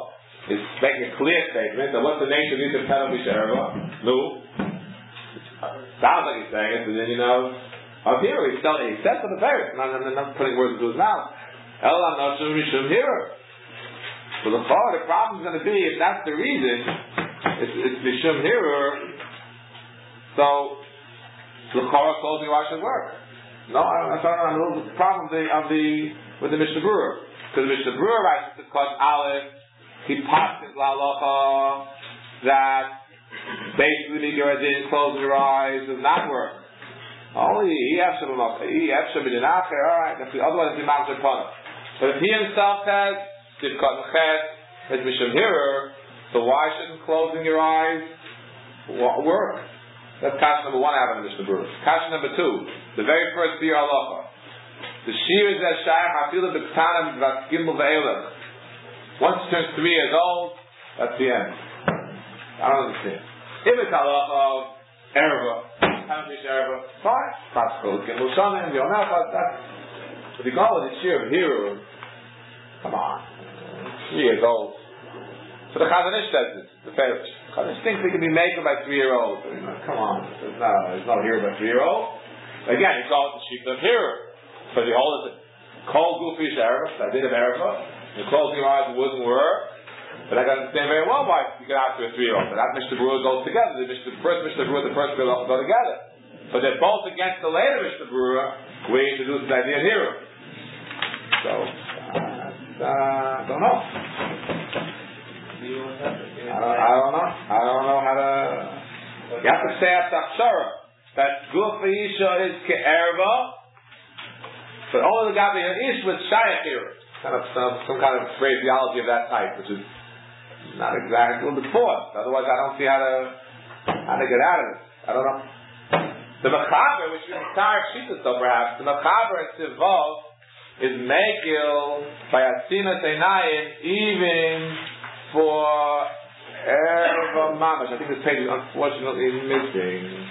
is making a clear statement that what's the nature of Yisuf Teva B'Sherva? No. Sounds like he's saying it, but then up here he says to the parents, not putting words into his mouth. Elam Noshim Mishum Hira. So the problem is going to be, if that's the reason, it's Mishum Hira, so the Korah closing your eyes should work. No, that's not the problem with the Mishnah Berurah. Because the Mishnah Berurah writes to Kosh Aleph, he passes la halacha that basically your adin closing your eyes does not work. Only otherwise that's the otherwise the Ma'aser Pana. But if he himself says Sivkat Mechet is Mishum Hirer, so why shouldn't closing your eyes work? That's kasha number 1 I have in the Mishnah Berurah. Kasha number 2, the very first Biur Halacha. The Shir is that Shayach Afilu B'Ktana B'Vat Gimel Ve'elech. Once he turns 3 years old, that's the end. I don't understand. If it's halacha of erva, fine. Possible Gimel Shanim, that's. If you go with the Shir of Hiru, come on, 3 years old. So the Chazon Ish says this, the Ferish. Chazon Ish thinks he can be maker by 3-year-olds. Come on, there's no Hiru by 3-year-old. Again, he calls the Shir of Hiru. Because he holds it, cold goofish erva, I did of erva, and closing your eyes wouldn't work. But I can understand very well why you get out to a 3-year-old. But that Mishnah Berurah goes together. The first Mishnah Berurah, the first Biur Halacha go together. But they're both against the later Mishnah Berurah, where he introduced the idea of Hiru. So, I don't know. I don't know how to. You have to say at Tachshara that Guf Isha is Ke'erva, but only the Gabi Ish with Shayach Hiru. Some kind of phraseology of that type, which is not exactly a little bit forced. Otherwise, I don't see how to get out of it. I don't know. The Mechaber, which is entire Shita, so perhaps the Mechaber at Tivov is Mekil by Asina Teinayim even for Erva Mamash. I think this page is unfortunately missing.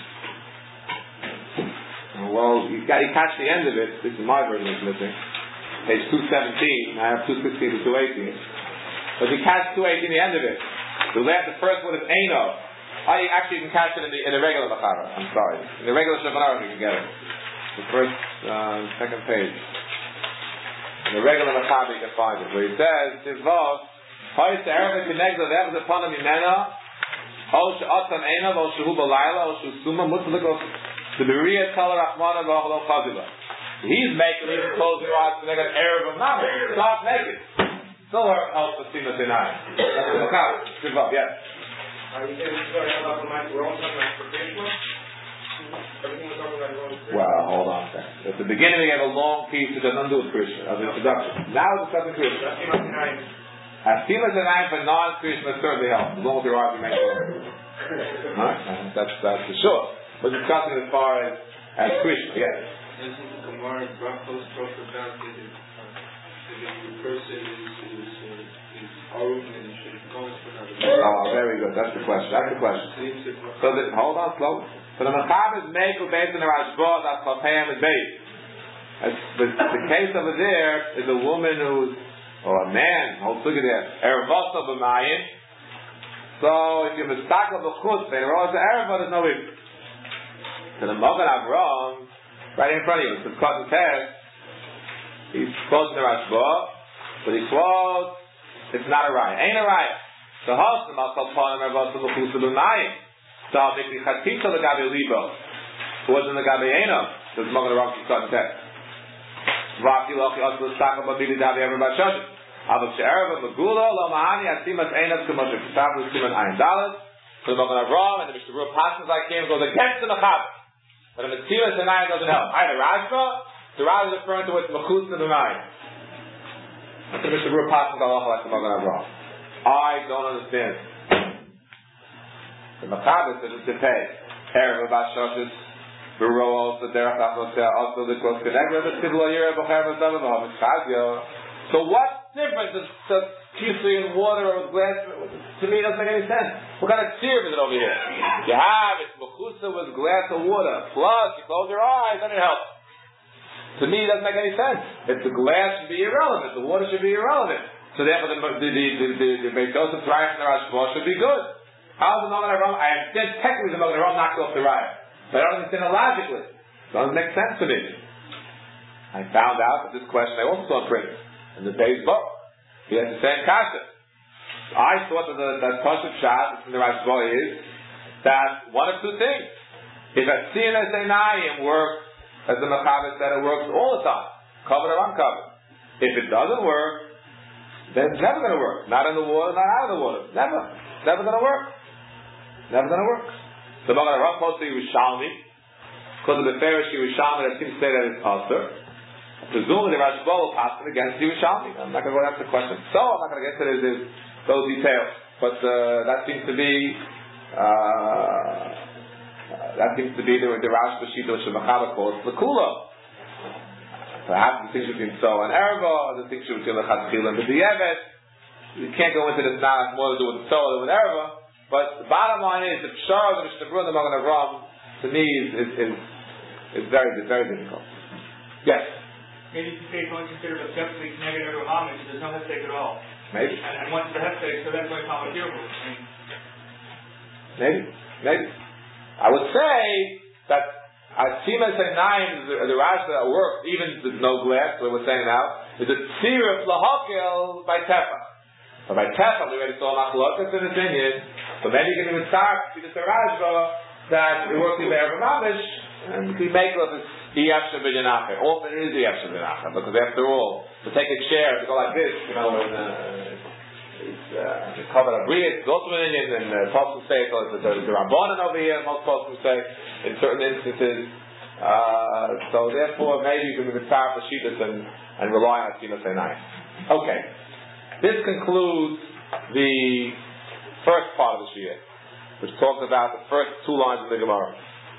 Well, you catch the end of it. This is my version is missing. Page 217. I have 216 to 218. But you catch 218 the end of it. The first one is Eino. Actually, you can catch it in the regular Mechaber. I'm sorry. In the regular Shulchan Aruch you can get it. The first, second page. In the regular Mechaber you can find it. Where he says, Tivov, Hoy Se'erva Kinegza V'Evz Upon Mimena, O She'otam Eino, O She'hu B'Layla, O She'usuma, Mutzalikos, the Beria Tala Rachmana V'Achlo Chazila. He's making even close your eyes to make an Erev of Mama. Stop making. Still helps with Sima Sinai. That's the Mechaber. Good job, yes. Are you saying this story about the mic? We're all talking about Krishna? Everything we're talking about going to Well, hold on a second. At the beginning we have a long piece that has nothing to do with Krishna, as an introduction. Now we're discussing Krishna. Sima Sinai for non-Krishna certainly helps, as long as your eyes remain open. That's for sure. We're discussing as far as Krishna, yes. This is the Gemara Brachos talks about that if the person is old and should go into another. Oh, very good. That's the question. So hold on, slow. So the Mechaber is Mekel based on the Rashba that Chapayim is based. The case over there is a woman or a man, hold look at that, Erevasa b'mayim. So if you're mistaken the chutz, and Rosh Ereva, there's no issue. So the Magen Avraham, right in front of you, it's called the test. He's quoting the Rashba, but he quotes, it's not a riot. Ain't a riot. So Hashem al Kalpanim Erevasa b'chusa b'mayim. So Mikli Chatita l'gabe libo. Who wasn't the gabe Einam? So the Magen Avraham is quoting the test. Vaki lochi also l'staka b'mili davi ever b'shashim. Avak she'ereva megula lo ma'ani asimas einav k'moshe k'tav l'siman ayin dalet. So the Magen Avraham and the Mishnah Berurah passes like him goes against the Mechaber. But the Metzilas and Ayin doesn't help. Either Rashba, the Rashba is referring to what's Mechutz and the Ayin. That's the Mishnah Berurah passes like the Magen Avraham. I don't understand. The Mechaber says it's to pay. Ereva b'shashis. So what difference does kisui in water or with glass? To me, it doesn't make any sense. What kind of tzir is it over here? You have it's mechusa with glass of water. Plus, you close your eyes, then it helps. To me, it doesn't make any sense. If the glass should be irrelevant, the water should be irrelevant. So therefore the Beis Yosef Raya and the Rashba should be good. How is the Magen Avraham? I understand technically the Magen Avraham knocked off the Raya, but I don't understand it logically. It doesn't make sense to me. I found out that this question I also saw in print in the Beis book. He has the same kasha. I thought that Pasuk Shas in the Rashba is that one of two things. If a Siyana Seinayim works, as the Mechaber said, it works all the time, covered or uncovered. If it doesn't work, then it's never going to work. Not in the water, not out of the water. Never. It's never going to work. Never going to work. So Magen Avraham quotes the Yerushalmi, because of the Farish Yerushalmi that seems to say that it's Asur. Presumably the Rashba will pass it against the Yerushalmi. I'm not going to go into the question. So I'm not going to get to those details. But that seems to be the Rashba Shita which the Mechaber calls the Kula. Perhaps the distinction between So and Erva, the distinction between the Lechatchila and the Di'evet. You can't go into this now, it's more to do with So than with Erva. But the bottom line is, the Pshar of the Mishnah Berurah and the Magen Avraham, to me, is very difficult. Yes? Maybe you say it's only considered objectively negative or homage, there's no hefsek at all. Maybe. And once the hefsek, so that's why Talmud Yerbu. Maybe. I would say that Asima Seinayim, the Rashi that works, even with no glass, what we're saying now, is a tziruf lahokil by Tefach. But by Tefach, we already saw Machlokas in his opinion, but then you can even start to the Rashba that it works in the Erva Mamish, and we make of this Iyaf Shabbat often it is Iyaf Shabbat, because after all, to take a chair, to go like this, it's covered up real, it's also an Indian, and Postum say the Rabbanan over here, most Postum say, in certain instances. So therefore, maybe you can be mitzvah for Shitas and rely on Asima Seinayim. Okay. This concludes the first part of the Shia, which talks about the first two lines of the Gemara.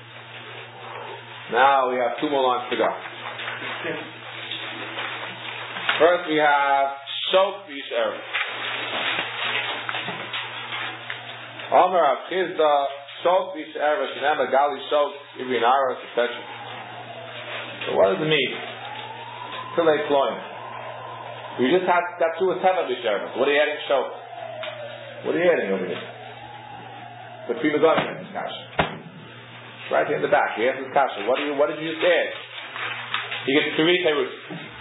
Now we have two more lines to go. First we have Shok Bish Erev. Omer Rav Chizda, Shok Bish Erev, Shinema Gali Shok, Ibn Aros, etc. So what does it mean? Pilei Kloim. We just got through a Teva Bish Erev. What are you adding Shok? What are you adding over here? The Prima Godin in this kasha. Right here in the back. He asks this kasha. What did you just add? He gets three Teirus.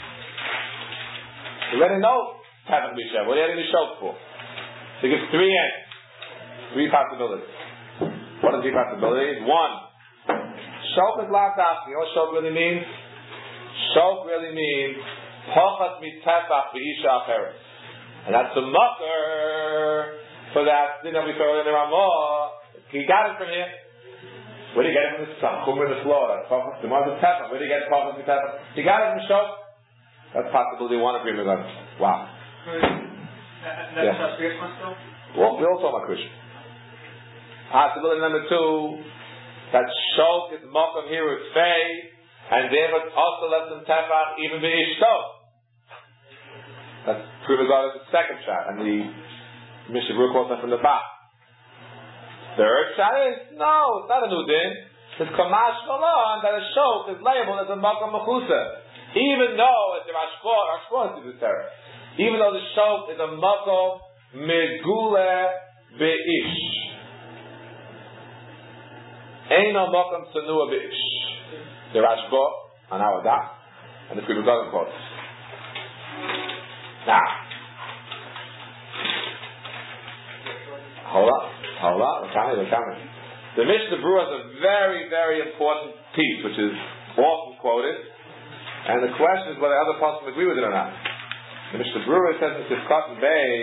You already know Teva Bish Erev. What are you adding the Shok for? He gives three possibilities. What are the three possibilities? One, Shok is latach. You know what Shok really means? Shok really means Hochas mitefach b'isha acheres. And that's the mucker for that thing that we saw in the Ramah. He got it from here. Where did he get it from? This Chumra in the floor. That's the Mother Tefach. Where did he get Hochas mitefach? He got it from Shok. That's possibility one agreement on. Wow. That's our first one still? Well, we all talk about Krishna. Possibility number two, that Shok is Mokum here with Fei, and therefore also lets them Tefach even be Ishto. That's true regarding the second shot, and the Mishnah Berurah quotes that from the back. Third shot is, no, it's not a new din. It's Kamash Malon that a Shok is labeled as a Mokum Mechusa. Even though it's the Rashba is the terror. Even though the Shok is a Mokum Megule Be'ish. Eino Mokum Tsanua Be'ish. The Rashba on our daf, and the Prima Godin quotes. Now, hold on, we're coming. The Mishnah Berurah is a very, very important piece, which is often quoted, and the question is whether other poskim agree with it or not. The Mishnah Berurah says in Sifkat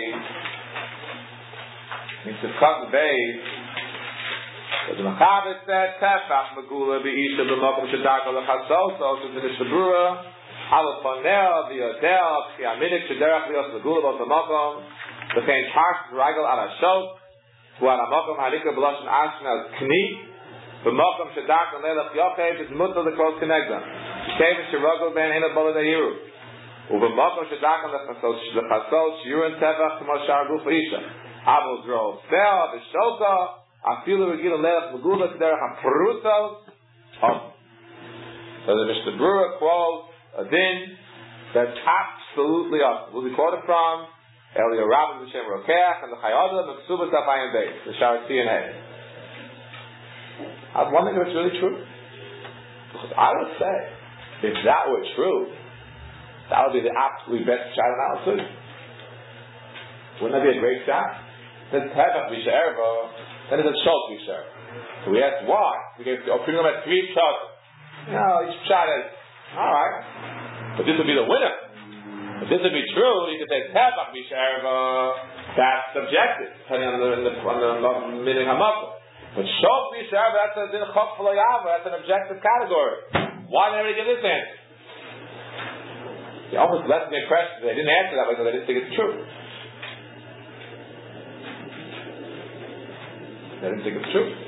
Beis, that the Mechaber said, Tefach Megula Be'isha B'mokum Shedaka L'chasoso, so the Mishnah Berurah, Aleph Panel, V'yodel, Chiaminik Shederach V'yos Megula B'mokum, L'chein Parsh Regal Arashot, V'al HaMokum Halika B'loshen Ashkenaz Kni, B'mokum Shedaka L'elech Yochev, is Mutter L'kros Kenegda, Kevin Shirogel Ben Hina Bola Dehiru, U'b'mokum Shedaka L'chasos, Shiurin Tefach K'mo Shar Guf Isha, Avos Rov, Sel, V'shoka, Afilu Regila Lelech Megula K'derech HaPrutos. So the Mishnah Berurah quotes a din that's absolutely awesome. We'll be quoted from Elio Rabbi B'Shem Rokeach, and the Chayodah, and the Ksubas Abayim Beis, the Sharati and Hay. I was wondering if it's really true. Because I would say, if that were true, that would be the absolute best shot analysis. Wouldn't that be a great shot? Then Tevach Bisha Erva, then it's a Shot Bisha Erva. So we asked why. We gave the opinion at 3 shots. Each shot is, alright. But this would be the winner. If this would be true, you could say Tevach Bisha Erva, that's subjective, depending on the meaning Hamakah. But Shot Bisha Erva, that's an objective category. Why did they give this answer? They almost left the impression they didn't answer that because they didn't think it's true. They didn't think it's true.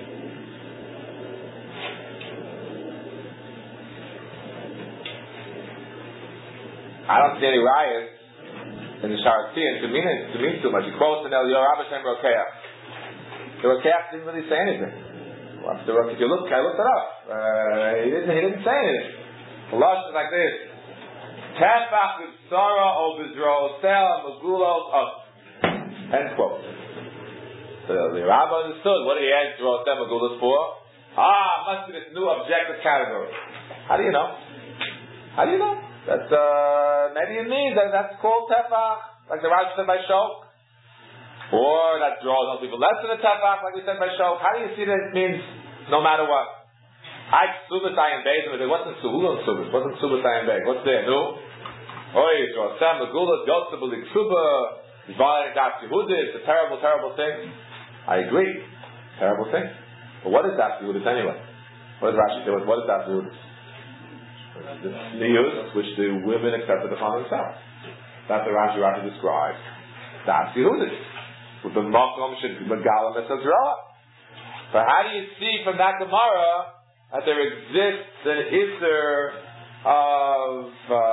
I don't see any riots in the Sharatian to mean too much. He quotes in Elio Rabbi Shem Rokeach. The Rokeach didn't really say anything. If you look, I looked it up. He didn't say anything. The Lush is like this: Tefach b'Sara o b'Zrosel Magulos of. End quote. So the Rabbi understood what he had Zrosel Magulos for. Must be this new objective category. How do you know? How do you know? That's maybe it means that's called Tefach, like the Rashi said by Shok. Or that draws on people less than a Tefach, like we said by Shok. How do you see that it means no matter what? I Subas Ayin Beis, it wasn't Suhul and Subas, wasn't Subas Ayin Beis. What's there? No? Sam Magulas, Yosef B'Lik Suba, he's violating Das Yehudis, it's a terrible, terrible thing. I agree. Terrible thing. But what is Das Yehudis anyway? What does Rashi say? What is Das Yehudis? The sneers which the women accepted upon themselves. That's what Rashi describes. Das Yehudis. With the Makom should be Megalim Esazra. But how do you see from that Gemara that there exists an Isser of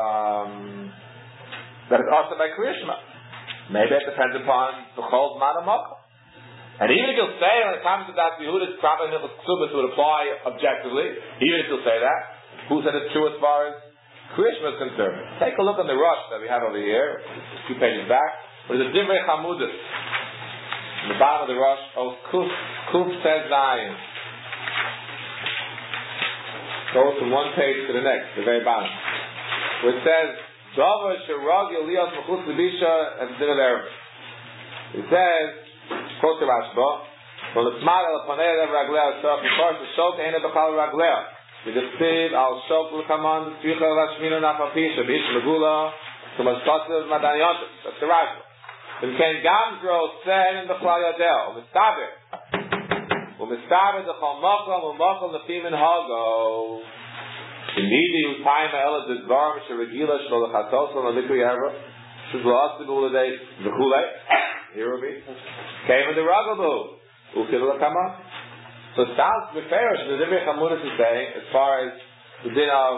that is also by Krishma? Maybe it depends upon the Chol Zman Makom. And even if you'll say when it comes to Das Yehudis, probably the Ksubas would apply objectively, even if you'll say that, who said it's true as far as Krishma is concerned? Take a look on the Rush that we have over here, 2 pages back. There's a Divrei Chamudis. In the bottom of the Rush, Kuf says Zion. Goes from one page to the next, the very bottom. Where it says, Dover Shirag Elias Mechutz Libisha and Din of Erev. It says, quote the Rashba, from the Smad al Panei Lev Raglea, so of course the Shok ain't a Bechal Raglea. The Gespid al Shok L'Kaman, Tzvicha Lashmina Nafapisha, Bish Megula, Tumashkotzev Madanyotis. That's the Rashba. Then came Gamzro, Sen, and the Bechal Yadel, Mistaber. Umistaber the Chalmachal, Umachal Nefim and Hago. Indeed, who time Ella Dizvar, Misharagila, Sholachatosal, and Likri Erva, Shuzlastibu Lede, Vechule, here will be. Came in the Ragabu, Ukil L'Kaman. So it sounds to be fair, the Divrei Chamudis is saying, as far as the din of,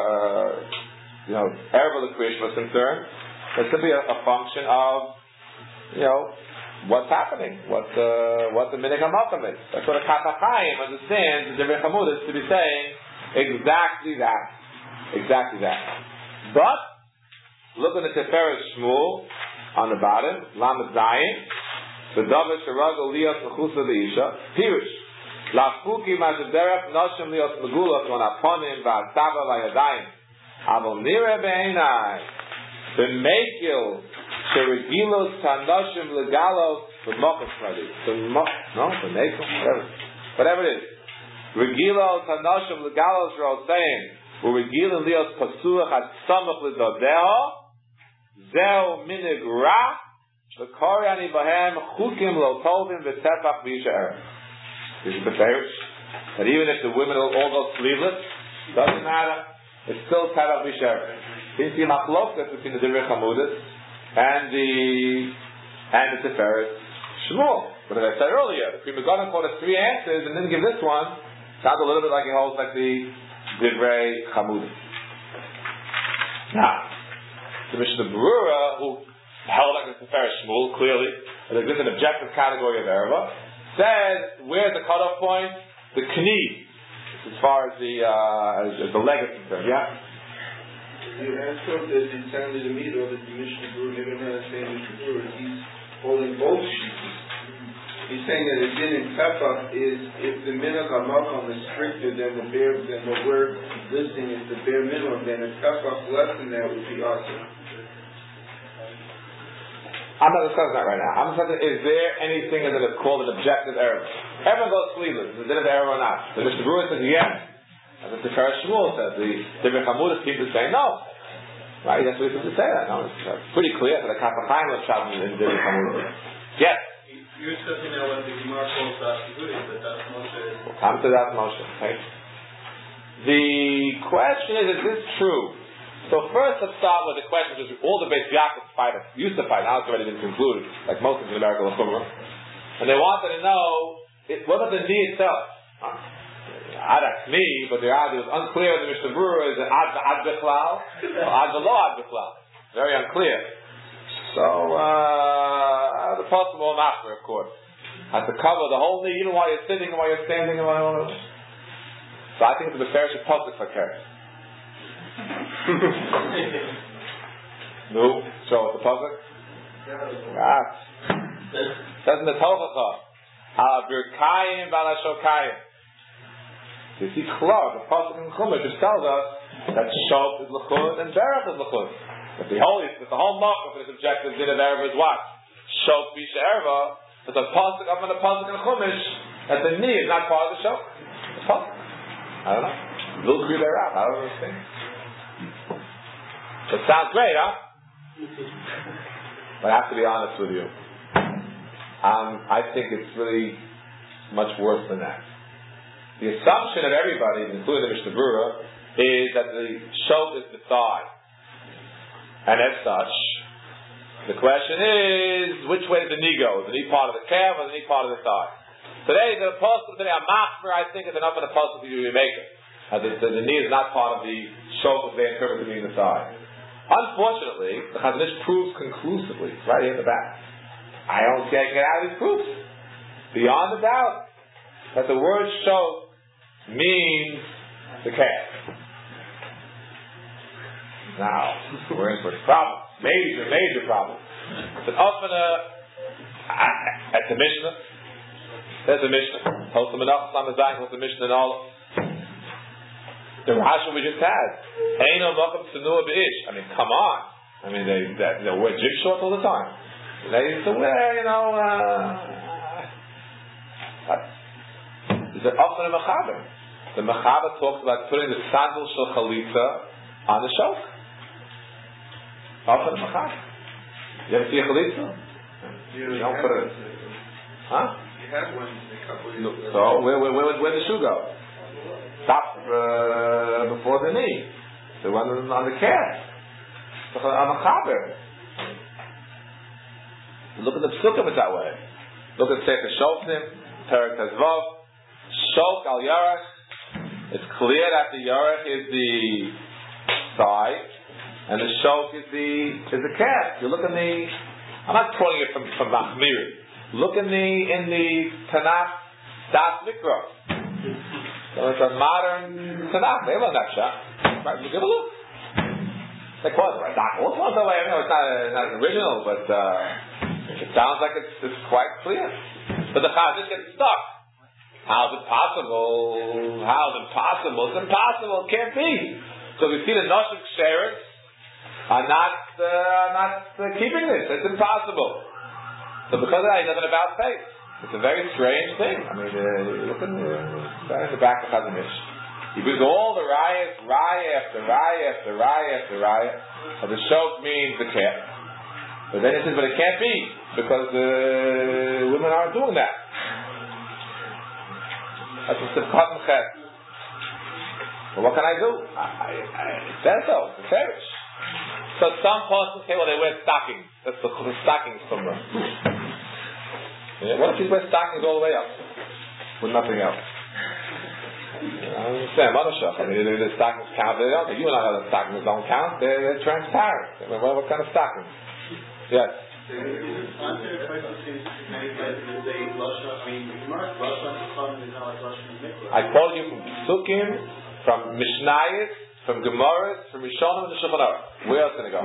Erva L'Krish was concerned, it could be a function of, what's happening, what the Minig HaMakom is. That's what a Katachayim understands the Divrei Chamudis to be saying exactly that. Exactly that. But, look at the Tiferes Shmuel on the bottom, Lamed Zayin, the Davar Shirag Elias Mechusa L'Isha, Pirush. Lafuki Mazederach Noshim Lios Megula Kon Aponim V'Atzava V'Yadayim Avol Nire Be'enai B'Meikil Sheregilos Tanoshim Legalos B'Mokas Pradi B'Meikil whatever it is Regilos Tanoshim Legalos Rosein U'Regilin Lios Pasuach Atzamach L'Dodeo Zeo Minig Ra V'Koryani Bahem Chukim Lo Tovim V'Tefach V'Yisha This is the Farish. That even if the women will all go sleeveless, doesn't matter. It's still Tefach B'Sher. You see Machlokas between the Divrei Chamudis and the Tiferes Shmuel. But as I said earlier, the Pri Megadim quoted 3 answers and didn't give this one. Sounds a little bit like he holds like the Divrei Chamudis. Now, the Mishnah Berurah, who held like the Tiferes Shmuel, clearly, and there's an objective category of Erva, says, where's the cutoff point? The knee, as far as the leg is concerned, yeah? You answered that it sounded to me though that the Mishnah Berurah, maybe I'm not saying Mishnah Berurah, he's holding both sheets. He's saying that the din in Tefach is if the minhag hamakom is stricter than what we're listing is the bare minimum, then a Tefach less than that would be awesome. I'm not discussing that right now. I'm discussing, is there anything that is called an objective error? Everyone goes sleeveless. Is it an error or not? The Mishnah Berurah says yes. As the Tiferes Shmuel says, the Divrei Chamudas people say no. Right? That's what he says to say that. No, it's pretty clear for the Kaf HaChaim of Shabbos in Divrei Chamudas. Yes. You're discussing now what the Gemara calls Ashiguri, but that's Moshe. We'll come to that Moshe. Okay. The question is this true? So first let's start with the question which all the Beis Yaakov used to fight, now it's already been concluded, like most of the American L'chumrah. And they wanted to know, what about the knee itself? That's me, but it was unclear in the Mishnah Berurah, is it ad bechlal or ad v'lo ad bechlal? Very unclear. So, the person will master, of course, has to cover the whole knee, even while you're sitting, while you're standing, and while you're... So I think it's the fair public for care. No, show it the public. Doesn't the Tochacha al birkayim b'al hashokayim? You see, klar, the pasuk in Chumash just tells us that shok is l'chud and berach is l'chud. But the whole mark of this objective din of erva is what? Shok b'isha erva. But the pasuk up on the pasuk in Chumash that the knee is not part of the shok. The pasuk. I don't know. Little crew thereof. I don't understand. It sounds great, huh? But I have to be honest with you. I think it's really much worse than that. The assumption of everybody, including the Mishnah Berurah, is that the shok is the thigh. And as such, the question is, which way does the knee go? Is the knee part of the calf or the knee part of the thigh? Today, the apostle today, a machmer, I think, is enough of the apostle to make it. The knee is not part of the shok as they interpret to being the thigh. Unfortunately, the Chazon Ish proves conclusively, right here in the back. I don't get out of these proofs. Beyond a doubt, that the word shok means the calf. Now, we're in for a problem. Major problem. But often, at the Mishnah, there's a Mishnah. Tosam Menachos Samazayim was the Mishnah and all. The Rashi we just had. Eino Mokum Tzenua B'ish. I mean, come on. I mean, they wear jig shorts all the time. They used to wear, Is it often a Mechaber? The Mechaber talks about putting the sandal shel chalitza on the shok. Often a Mechaber. You ever see a chalitza? You don't put it. Huh? You had one a couple of years ago. So where the shoe go? Stop before the knee. The one on the calf. So a Mechaber. Look at the psukim that way. Look at Sefer Shoftim, Perek Tezvav, Shok al Yarech. It's clear that the Yarech is the thigh, and the Shok is the calf. You look in the. I'm not quoting it from Machmiri. Look in the Tanakh Das Mikra. So it's a modern Tanakh. They learn that shot. Right? Give a look. They call it right. Also, I know it's not original, but. It sounds like it's quite clear. But the Chazon Ish gets stuck. How's it possible? It's impossible. It can't be. So we see the Noshim Ksheres are not keeping this. It's impossible. So because of that, he does it about faith. It's a very strange thing. I mean, look in the back of Chazon Ish. He brings all the raya after raya. But the shok means the calf. But then it says, but it can't be, because women aren't doing that. That's a Sivkat Mechet. Well, what can I do? It says so. It's perish. So some persons say, well, they wear stockings. That's the stockings from them. What if you wear stockings all the way up? With nothing else? I understand, I mean, the stockings count. You and I know the stockings don't count. They're transparent. What kind of stockings? Yes. I told you from Psukim, from Mishnayos, from Gemaras, from Rishonim, and the Shulchan Aruch. Where else can I go?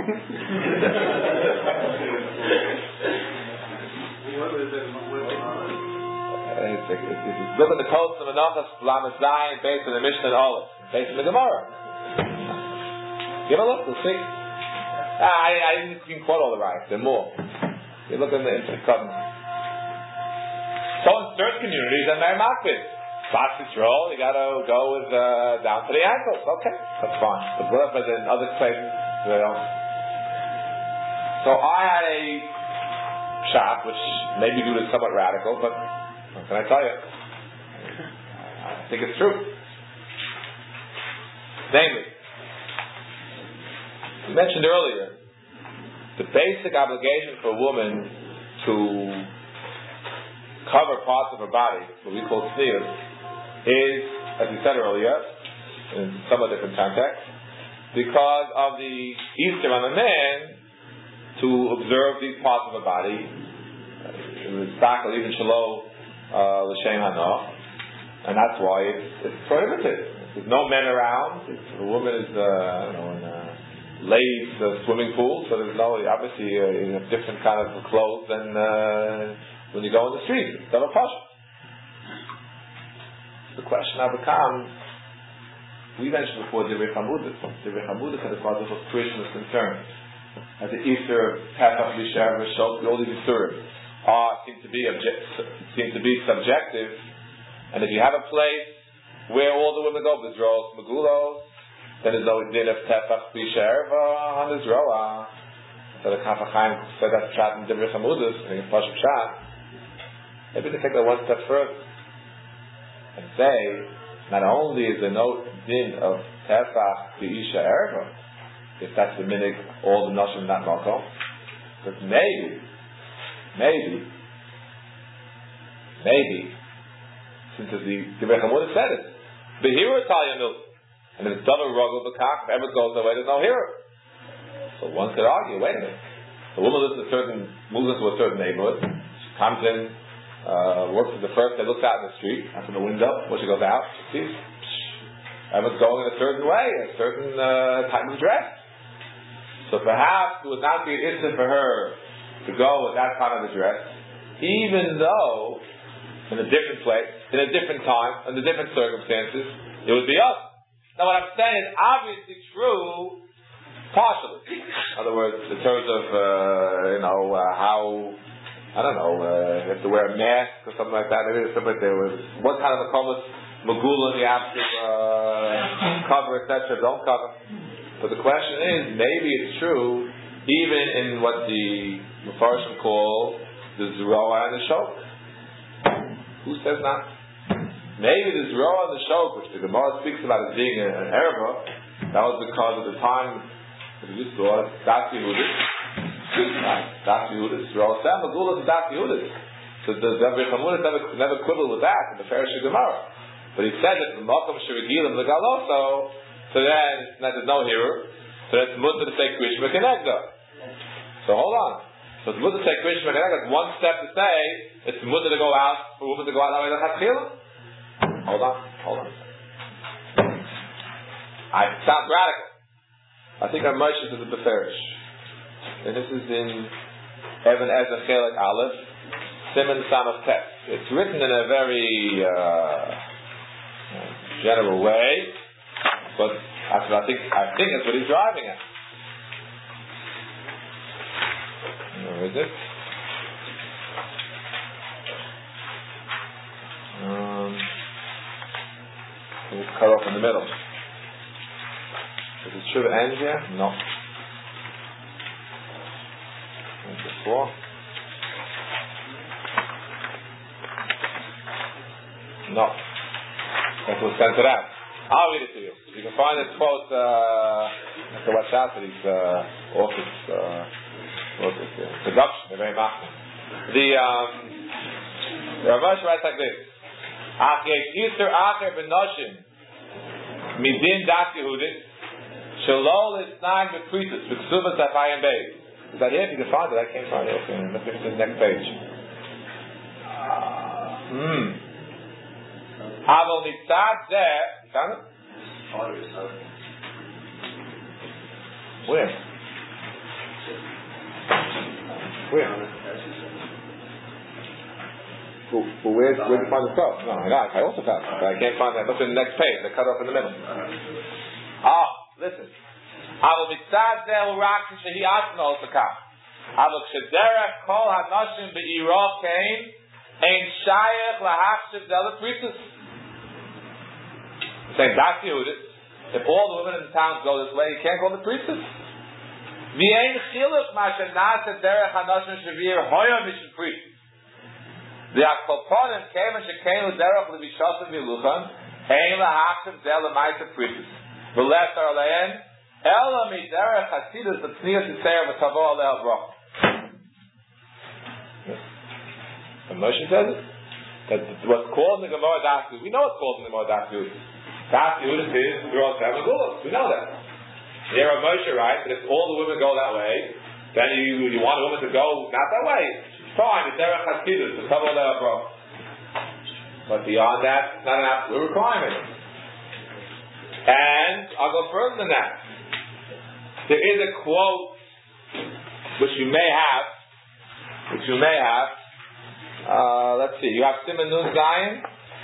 Look at the Kos of Menachos, Lamed Zayin, based on the Mishnah and Olive, based on the Gemara. Give a look, we'll see. I didn't even quote all the rights, there are more. You look in the Covenant. So in certain communities, they're very makbid. Fast Yisrael, you gotta go with down to the ankles. Okay, that's fine. But what if in other places they don't? So I had a shop, which maybe viewed as somewhat radical, but what can I tell you? I think it's true. Namely, we mentioned earlier, the basic obligation for a woman to cover parts of her body, what we call tznius, is, as we said earlier, in somewhat different context, because of the Easter on a man to observe these parts of her body, even Shalom L'Shem Hana, and that's why it's prohibited. There's no men around. The woman is in a ladies' swimming pool, so there's no, obviously you have different kind of clothes than when you go in the street. It's not a pasha. The question now becomes, we mentioned before Divrei Chamudis. Divrei Chamudis had as far as Christian is concerned. At the Easter, Pesach, Mishav, Shot, all these Isurim seem to be subjective. And if you have a place where all the women go, B'Zros, Megulos, then there's no din of Pesach, Mishav, on Israel. So the Kaf HaChaim said that's Pshat in Divrei Chamudis, I think it's Pasha Pshat. Maybe they take that one step further and say, not only is there no din of Pesach B'Isha Erva, if that's the minig, all the noshim in that makom, but maybe, since the Divrei Chamudis said it, the hero Talyanu, and if it's double ruggle b'kach, if ever goes away, there's no hero. So one could argue, wait a minute, the woman moves into a certain neighborhood, she comes in, works at the first, they looks out in the street, out from the window, when she goes out, she sees, everyone's going in a certain way, a certain type of dress. So perhaps it would not be an instant for her to go with that kind of a dress, even though in a different place, in a different time, under different circumstances, it would be us. Now what I'm saying is obviously true, partially. In other words, in terms of, how, I don't know, you have to wear a mask or something like that. Maybe there's something there was, what kind of a komus, magula, you have to cover, etc., don't cover. But the question is, maybe it's true, even in what the Mefarshim call the Zeroah and the Shok. Who says not? Maybe the Zeroah and the Shok, which the Gemara speaks about as being an erva, that was because of the time that we used to call it Das Yehudis. Das Yehudis. Zeroah said, Magula is Das Yehudis. So the Divrei Chamudis never quibbled with that in the Farish Gemara. But he said that the Malkum Shirigilim the Galoso, so then there's no hero. So it's mutter to say Krishma Kenegda. So hold on. So it's mutter to say Krishma Kenegda. It's one step to say it's mutter to go out, for women to go out that way to Chatchila. Hold on. It sounds radical. I think our Moshe is a Beferish. And this is in Even Ezer Chelik Aleph, Siman Samach Tet. It's written in a very general way. But I think that's what he's driving at. Where is it? It's cut off in the middle. Is it true to end here? No. Before. No. That was sent it out. I'll read it to you. You can find this quote to watch out for these authors' production. They're very machmir. The Rav writes like this: Ach Yisur Acher B'Noshim Midin Das Yehudis Shalol Isnaim B'Kritus B'Ksuvas Afayim Beis. Is that it? You can find it. I can't find it. Okay, let's get to the next page. Aval Nitzad Zeh. Found it? Where? Well, where'd you find the stuff? No, I also found it, but I can't find that. Look in the next page. They cut off in the middle. Listen. Aval mitzad zeh urak shehi atno l'kach. Aval k'shederach kol hanoshim be'iro kein ein shayach lahachshiv zeh leprisus. Saying that's Yehudis. If all the women in the town go this way, you can't go the priestess. V'ein chiluk ma shenase derech hanoshim shavir hoya mishn priest. The Akpoponim came and shekeinu derech lebishosem miluchan ein lahachshiv zeh lemaisa priestess. V'lech arlein ela mi derech hasidus l'tznius yisrael v'tavo aleh avroch. And Moshe says it. That what's called in the Gemara Das Yehudis. We know it's called in the Gemara Das Yehudis. Das Yehudis is Rosh Hamagulos. We know that. Here are Moshe, right? But if all the women go that way, then you want a woman to go not that way. Fine, it's Derech Hasidus, the Tavo Aleh Avroch. But beyond that, it's not an absolute requirement. And I'll go further than that. There is a quote which you may have. Let's see. You have Siman Nun Zayin.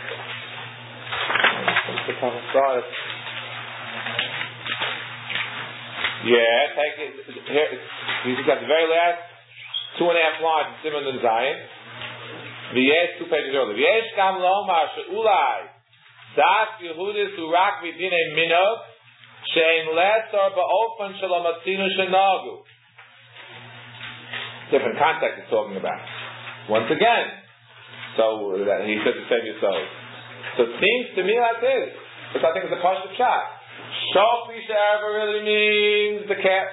Yeah, take it. Here, you got the very last 2.5 lines in Siman Nun Zayin. V'yesh, 2 pages earlier. V'yesh gam lomar she'ulai das Yehudis urak v'dinei minog she'en letzor ba'ofen shelo matzinu shenagu. Different context he's talking about. Once again, so he said to save yourselves. So it seems to me like this, because I think it's a partial shot. Shofi she'ever really means the cat.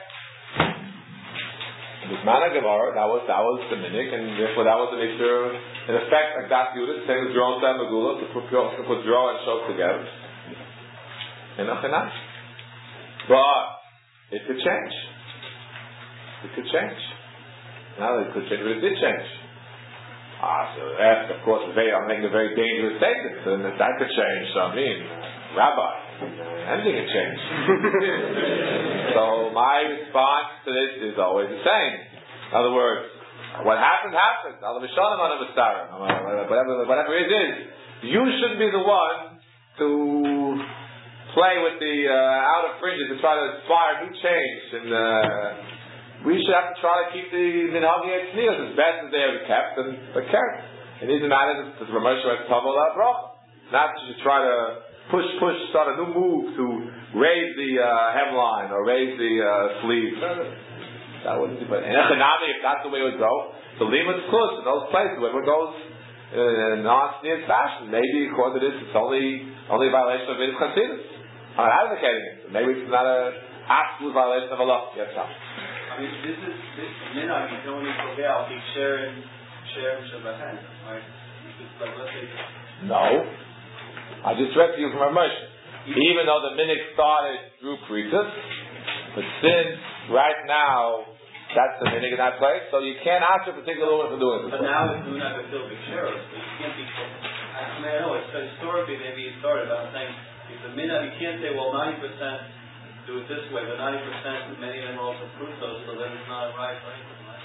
This Mana Gemara, that was the minik, and therefore that was the mixture, in effect, like Das Yehudis, same as Drone Sam Megula, to put draw and show together. Enough. But it could change. Now it could change, but it did change. So that's, of course, I'm making a very dangerous statement, and that could change. So I mean, Rabbi, anything can change. So my response to this is always the same. In other words, what happens. Whatever it is, you shouldn't be the one to play with the outer fringes to try to inspire new change. And we should have to try to keep the minhagi etznius as best as they ever kept, and kept. It doesn't matter that Ramesh has Tavo Aleh Avroch. Not to try to push, start a new move to raise the hemline or raise the sleeve. That wouldn't be. But if that's the way it would go, the limit close in those places where it goes in non-sneered fashion. Maybe according to this, it's only a violation of Vidus Chasidus. I'm not advocating it. Maybe it's not an absolute violation of Allah. Yes, sir. I mean, this minhag you don't need to get out. Keep sharing Shabbat, right? Like, let's say. No. I just read to you from Ramesh. Even though the minhag started through priestess, but since right now that's the minhag in that place, so you can't ask a particular woman for doing it. But now it's doing that with still big shares. So you can't be. I mean, I know it's historically maybe it started. But I'm saying if the minhag, you can't say 90% do it this way, but 90% many of them are also fructose, so then it's not right for anything, right?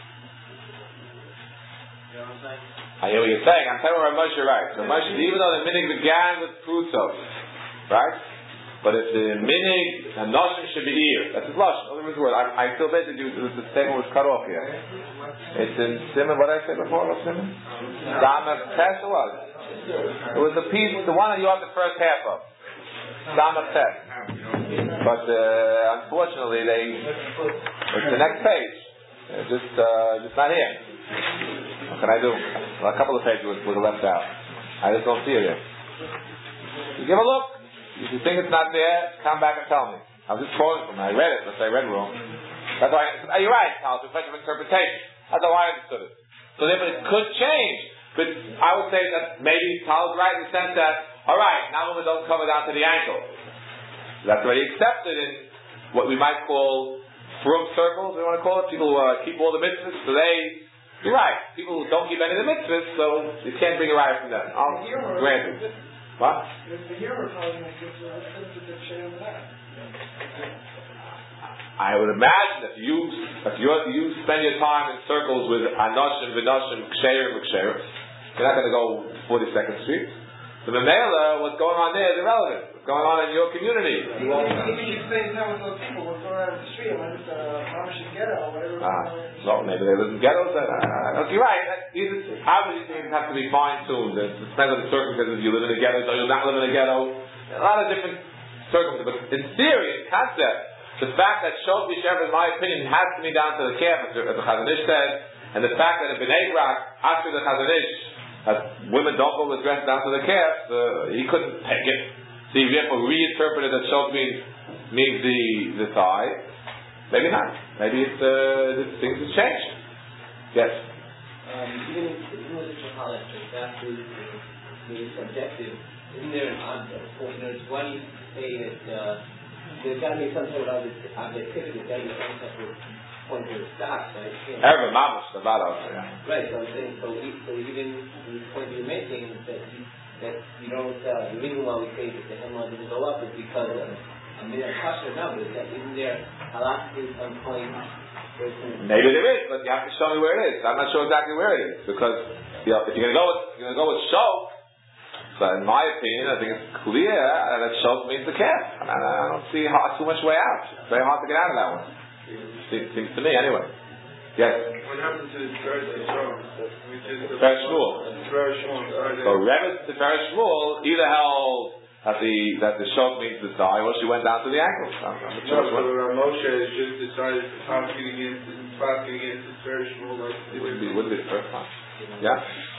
You know what I'm saying? I hear what you're saying. I'm telling Ramesh you're right. Ramesh, even though the minhag began with fructose, right? But if the minhag and noshim should be here, that's his lashon. Other word, I still bet that the statement was cut off here. It's in Simon. What did I say before? What's Simon? Samach Tes. It was the piece, the one that you have the first half of. Samach Tes. But unfortunately, it's the next page. Just not here. What can I do? Well, a couple of pages were left out. I just don't see it yet. You give a look. If you think it's not there, come back and tell me. I was just quoting from it. I read it, but I read wrong. That's why you're right, Tal. It's a question of interpretation. That's how I understood it. So therefore, it could change. But I would say that maybe Tal's right in the sense that, all right, now women don't cover down to the ankle. That's already accepted in what we might call frum circles. We want to call it. People who keep all the mitzvahs. So you're right. People who don't keep any of the mitzvahs, so you can't bring a riot from them. I'll grant it. What? I would imagine if you spend your time in circles with Anoshim, Vinoshim, Ksherim, Ksherim, you're not going to go 42nd Street. So Memela, what's going on there is irrelevant. What's going on in your community? Even you spend time with those people, what's going on in the street, like just Amish ghetto or whatever. Well, maybe they live in ghettos. You're right. Obviously, things have to be fine-tuned. It depends on the circumstances. You live in a ghetto, or you not live in a ghetto. A lot of different circumstances. But in theory, in concept, the fact that Shot B'Shev, in my opinion, has to be down to the calf, as the Chazon Ish said, and the fact that in Bnei Brak, after the Chazon Ish, women don't go with dress down to the calf, he couldn't take it. So he therefore reinterpreted that Shot means the thigh. Maybe not. Maybe it's things have changed. Yes. Even with the Shahal, that's the subjective. Isn't there an object? Why do you say that there's got to be some sort of objectivity? There's got to be some sort of point to the stocks, right? Every mamash, the bottom. Right. So I'm saying, so even the point you're making that you don't. The reason why we say that the hemorrhoid doesn't go up is because a minute kosher numbers. That isn't there halachically some point? Maybe there is, but you have to show me where it is. I'm not sure exactly where it is because if you're going to go with show. But in my opinion, I think it's clear that shot means the calf. I don't see too much way out. It's very hard to get out of that one. Seems to me, anyway. Yes. What happened to the Tiferes Shmuel? So Rebbe Tiferes Shmuel either held that the shot means the thigh, or she went down to the ankle. So Moshe has just decided to pass it against Tiferes Shmuel. It wouldn't be the first time. Yeah.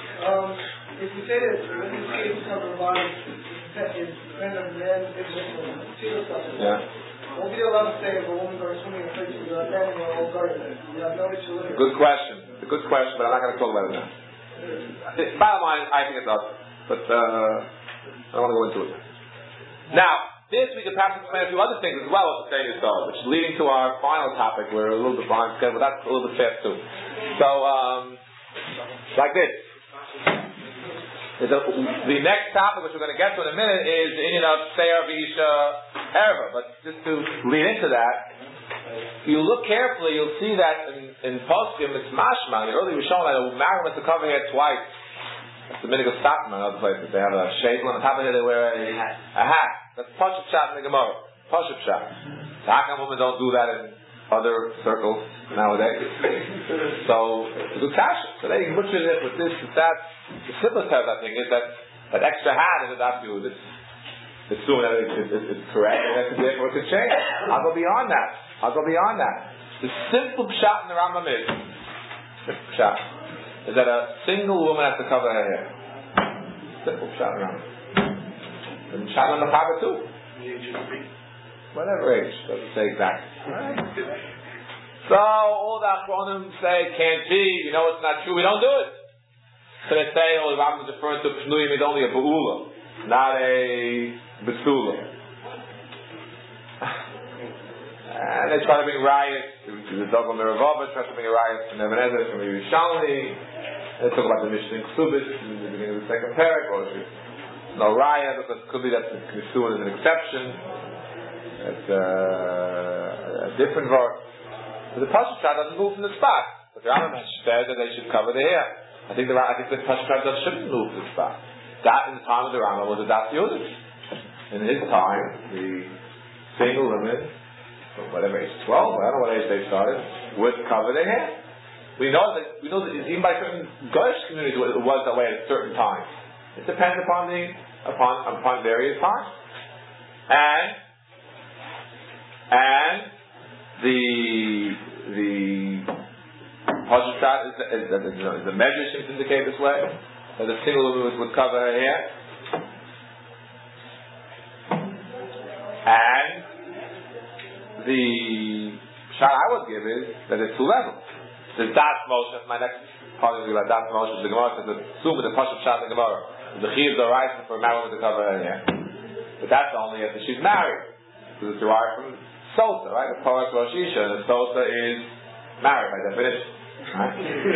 If you say that when the skin cover the body is dependent on the man, it's something. Yeah. Won't be allowed to say if a woman goes swimming in places without that in her whole garden. You have no issue with it. Good question. It's a good question, but I'm not going to talk about it now. Bottom line, I think it's us, but I don't want to go into it. Now, this we could perhaps explain a few other things as well with the same Yisrael, which is leading to our final topic. We're a little bit behind schedule, but that's a little bit fast too. So, like this. The next topic, which we're going to get to in a minute, is the Inyan of Seir V'Isha Erva. But just to lead into that, if you look carefully, you'll see that in Poskim, it's mashma. Earlier we showed that a married with the cover hair twice. That's the minig of Satmar in other places. They have a shade on the top of it, they wear a hat. That's Pashup Shat in the Gemara. Pashup Shat. The Hakam women don't do that in other circles nowadays. So it's a good kasha. So they can butcher it with this, with that. The simplest of that thing is that extra hat is a dafyu. It's soon that it's correct, and therefore it could change. I'll go beyond that. The simple pshat in the Rambam is that a single woman has to cover her hair. Simple pshat in the Rambam. And pshat on the Chava too. Whatever age, doesn't say exactly. Right? So all the Achronim say can't be. You know it's not true. We don't do it. So they say, the Rambam is referring to Pnuyim is only a Be'ula, not a Besula. And they try to bring riots to the Dogma Meravova, try to bring a riot from Ibn Ezra, from Yerushalmi. They talk about the Mishnah in Ksubis in the beginning of the second parak, or no riot, because it could be that the Knessuin is an exception. It's a different verse. But the Pashup Shat doesn't move from the spot. But the Rambam said that they should cover the hair. I think the Pashup Shat shouldn't move from the spot. That in the time of the Rambam was a Das Yudis. In his time, the single women, from whatever age, 12, I don't know what age they started, would cover their hair. We know that even by certain Goyish communities it was that way at certain times. It depends upon various times. And the Pashup Shat is the measure seems to indicate this way, that a single woman would cover her hair. And the shot I would give is that it's two levels. There's Das Moshe, my next part is about Das Moshe, the Gemara says that assume the Pashup Shat in the Gemara. The Chiv the right for a married woman to cover her hair. But that's only if she's married. Because it's derived from Sosa, right? The Paras Rosh Isha, and the Sosa is married by definition. Right?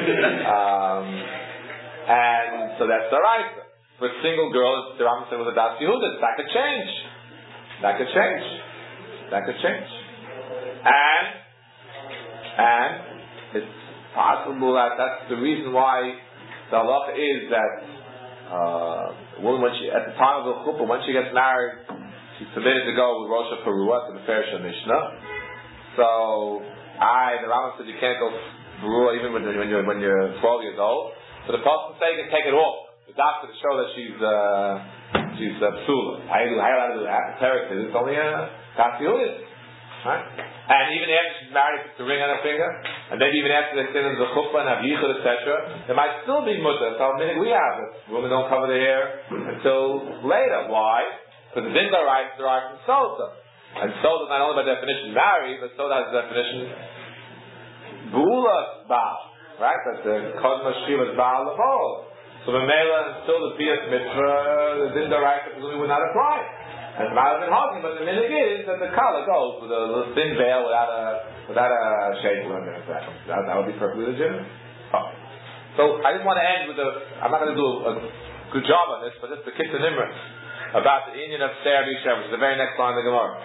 And so that's the right. For a single girl, the Rambam said with a Das Yehuda, that could change. And it's possible that that's the reason why the halacha is that a woman, when she, at the time of the chuppah, when she gets married, she's permitted to go with Rosh Hashanah to the Ferish Mishnah. So, the Rambam said you can't go Perua even when you're 12 years old. So the person say you can take it off. The doctor to show that she's psula. How you allowed to do that? It's only a kasiulis, right? And even after she's married, puts the ring on her finger, and maybe even after they sit in the chuppah and have yichud, etc., there might still be mutter. So we have it. Women don't cover their hair until later. Why? Because the din derives from soda. And soda is not only by definition married, but soda has the definition bu'ula baal, right? That's the kodma shiva's baal levol. So the mela until the Biyas mitzvah, the din derives presumably would not apply. And it might have been hogging, but the minhag is that the collar goes with a thin veil without a shade on it. That would be perfectly legitimate. Oh. So I didn't want to end with I'm not going to do a good job on this, but just the Kitzur Nimra about the Indian of Seir B'Yisher, which is the very next line of the Gemara.